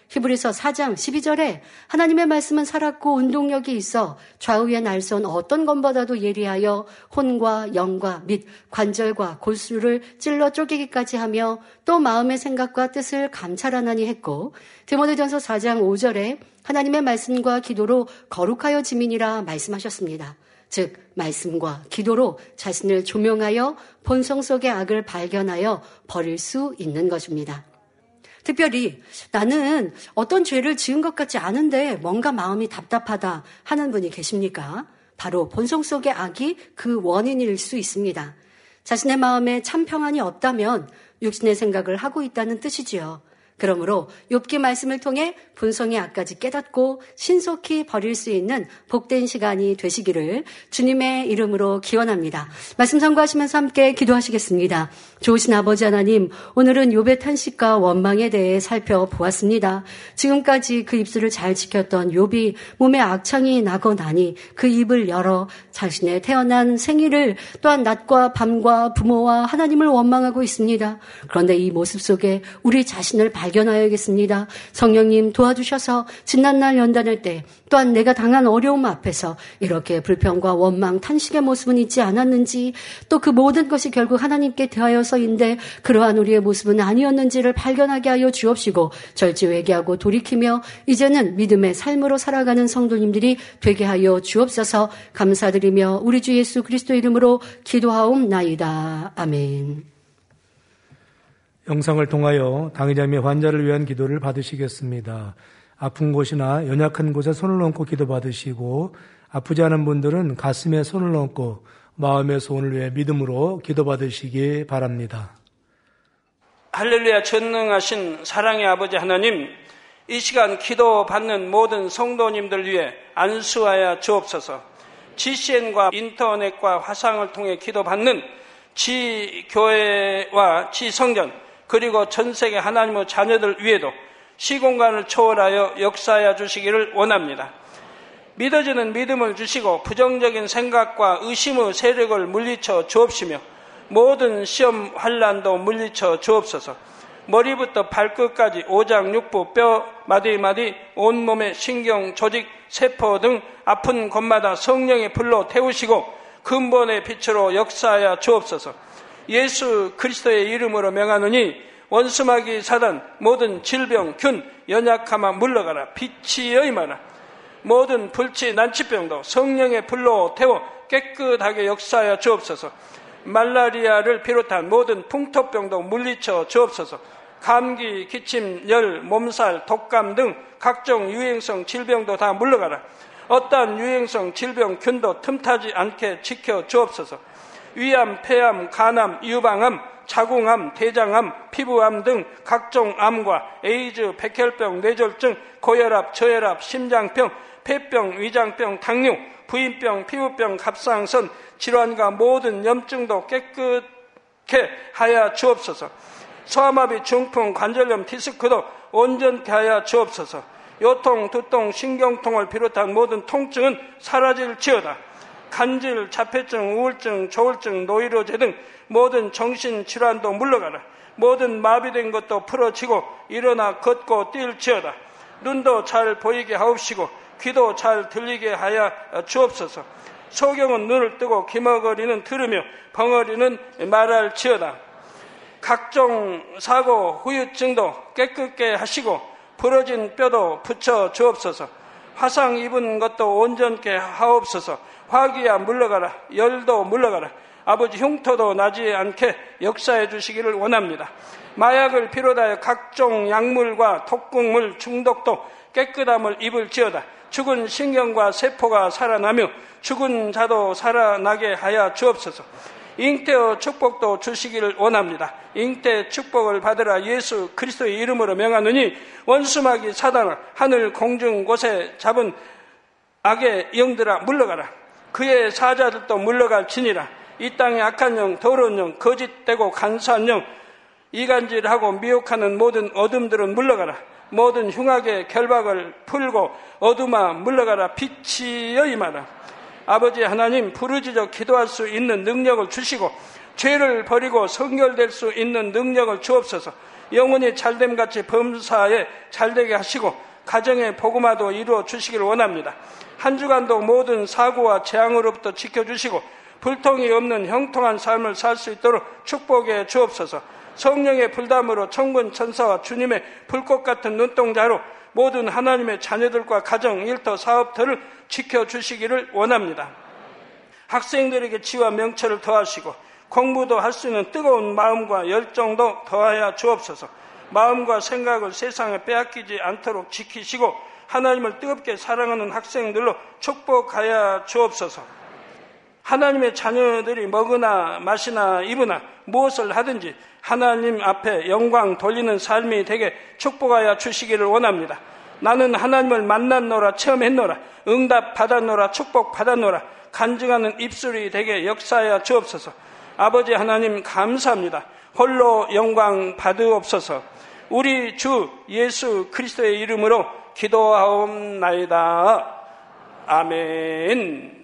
히브리서 4장 12절에 하나님의 말씀은 살았고 운동력이 있어 좌우의 날선 어떤 것보다도 예리하여 혼과 영과 및 관절과 골수를 찔러 쪼개기까지 하며 또 마음의 생각과 뜻을 감찰하나니 했고, 디모데전서 4장 5절에 하나님의 말씀과 기도로 거룩하여 지민이라 말씀하셨습니다. 즉 말씀과 기도로 자신을 조명하여 본성 속의 악을 발견하여 버릴 수 있는 것입니다. 특별히 나는 어떤 죄를 지은 것 같지 않은데 뭔가 마음이 답답하다 하는 분이 계십니까? 바로 본성 속의 악이 그 원인일 수 있습니다. 자신의 마음에 참 평안이 없다면 육신의 생각을 하고 있다는 뜻이지요. 그러므로 욥기 말씀을 통해 본성의 악까지 깨닫고 신속히 버릴 수 있는 복된 시간이 되시기를 주님의 이름으로 기원합니다. 말씀 선고하시면서 함께 기도하시겠습니다. 좋으신 아버지 하나님, 오늘은 욥의 탄식과 원망에 대해 살펴보았습니다. 지금까지 그 입술을 잘 지켰던 욥이 몸에 악창이 나고 나니 그 입을 열어 자신의 태어난 생일을 또한 낮과 밤과 부모와 하나님을 원망하고 있습니다. 그런데 이 모습 속에 우리 자신을 발견하여야겠습니다. 성령님 도와주셔서 지난날 연단할 때 또한 내가 당한 어려움 앞에서 이렇게 불평과 원망, 탄식의 모습은 있지 않았는지, 또 그 모든 것이 결국 하나님께 대하여서인데 그러한 우리의 모습은 아니었는지를 발견하게 하여 주옵시고 절제회개하고 돌이키며 이제는 믿음의 삶으로 살아가는 성도님들이 되게 하여 주옵소서. 감사드리며 우리 주 예수 그리스도 이름으로 기도하옵나이다. 아멘. 영상을 통하여 당의자 및 환자를 위한 기도를 받으시겠습니다. 아픈 곳이나 연약한 곳에 손을 얹고 기도받으시고, 아프지 않은 분들은 가슴에 손을 얹고 마음의 소원을 위해 믿음으로 기도받으시기 바랍니다. 할렐루야. 전능하신 사랑의 아버지 하나님, 이 시간 기도받는 모든 성도님들 위해 안수하여 주옵소서. GCN과 인터넷과 화상을 통해 기도받는 지교회와 지성전, 그리고 전세계 하나님의 자녀들 위에도 시공간을 초월하여 역사하여 주시기를 원합니다. 믿어지는 믿음을 주시고 부정적인 생각과 의심의 세력을 물리쳐 주옵시며 모든 시험 환난도 물리쳐 주옵소서. 머리부터 발끝까지 오장육부, 뼈, 마디마디, 온몸의 신경, 조직, 세포 등 아픈 곳마다 성령의 불로 태우시고 근본의 빛으로 역사하여 주옵소서. 예수 그리스도의 이름으로 명하노니 원수마귀 사단, 모든 질병, 균, 연약함아 물러가라. 빛이 여임하라. 모든 불치, 난치병도 성령의 불로 태워 깨끗하게 역사하여 주옵소서. 말라리아를 비롯한 모든 풍토병도 물리쳐 주옵소서. 감기, 기침, 열, 몸살, 독감 등 각종 유행성 질병도 다 물러가라. 어떠한 유행성 질병, 균도 틈타지 않게 지켜 주옵소서. 위암, 폐암, 간암, 유방암, 자궁암, 대장암, 피부암 등 각종 암과 에이즈, 백혈병, 뇌졸중, 고혈압, 저혈압, 심장병, 폐병, 위장병, 당뇨, 부인병, 피부병, 갑상선, 질환과 모든 염증도 깨끗게 하여 주옵소서. 소아마비, 중풍, 관절염, 디스크도 온전케 하여 주옵소서. 요통, 두통, 신경통을 비롯한 모든 통증은 사라질지어다. 간질, 자폐증, 우울증, 조울증, 노이로제 등 모든 정신질환도 물러가라. 모든 마비된 것도 풀어지고 일어나 걷고 뛸지어다. 눈도 잘 보이게 하옵시고 귀도 잘 들리게 하여 주옵소서. 소경은 눈을 뜨고 기머거리는 들으며 벙어리는 말할지어다. 각종 사고, 후유증도 깨끗게 하시고 부러진 뼈도 붙여 주옵소서. 화상 입은 것도 온전케 하옵소서. 화기야 물러가라. 열도 물러가라. 아버지 흉터도 나지 않게 역사해 주시기를 원합니다. 마약을 비롯하여 각종 약물과 독극물 중독도 깨끗함을 입을지어다. 죽은 신경과 세포가 살아나며 죽은 자도 살아나게 하여 주옵소서. 잉태의 축복도 주시기를 원합니다. 잉태 축복을 받으라. 예수 그리스도의 이름으로 명하노니 원수마귀 사단아, 하늘 공중 곳에 잡은 악의 영들아 물러가라. 그의 사자들도 물러갈지니라. 이 땅의 악한 영, 더러운 영, 거짓되고 간사한 영, 이간질하고 미혹하는 모든 어둠들은 물러가라. 모든 흉악의 결박을 풀고 어둠아 물러가라. 빛이 여임하라. 아버지 하나님, 부르짖어 기도할 수 있는 능력을 주시고 죄를 버리고 성결될 수 있는 능력을 주옵소서. 영혼이 잘됨같이 범사에 잘되게 하시고 가정의 복음화도 이루어 주시기를 원합니다. 한 주간도 모든 사고와 재앙으로부터 지켜주시고 불통이 없는 형통한 삶을 살 수 있도록 축복해 주옵소서. 성령의 불담으로 천군 천사와 주님의 불꽃 같은 눈동자로 모든 하나님의 자녀들과 가정, 일터, 사업터를 지켜주시기를 원합니다. 학생들에게 지와 명철을 더하시고 공부도 할 수 있는 뜨거운 마음과 열정도 더하여 주옵소서. 마음과 생각을 세상에 빼앗기지 않도록 지키시고 하나님을 뜨겁게 사랑하는 학생들로 축복하여 주옵소서. 하나님의 자녀들이 먹으나 마시나 입으나 무엇을 하든지 하나님 앞에 영광 돌리는 삶이 되게 축복하여 주시기를 원합니다. 나는 하나님을 만났노라, 체험했노라, 응답 받았노라, 축복 받았노라, 간증하는 입술이 되게 역사하여 주옵소서. 아버지 하나님 감사합니다. 홀로 영광 받으옵소서. 우리 주 예수 그리스도의 이름으로 기도하옵나이다. 아멘.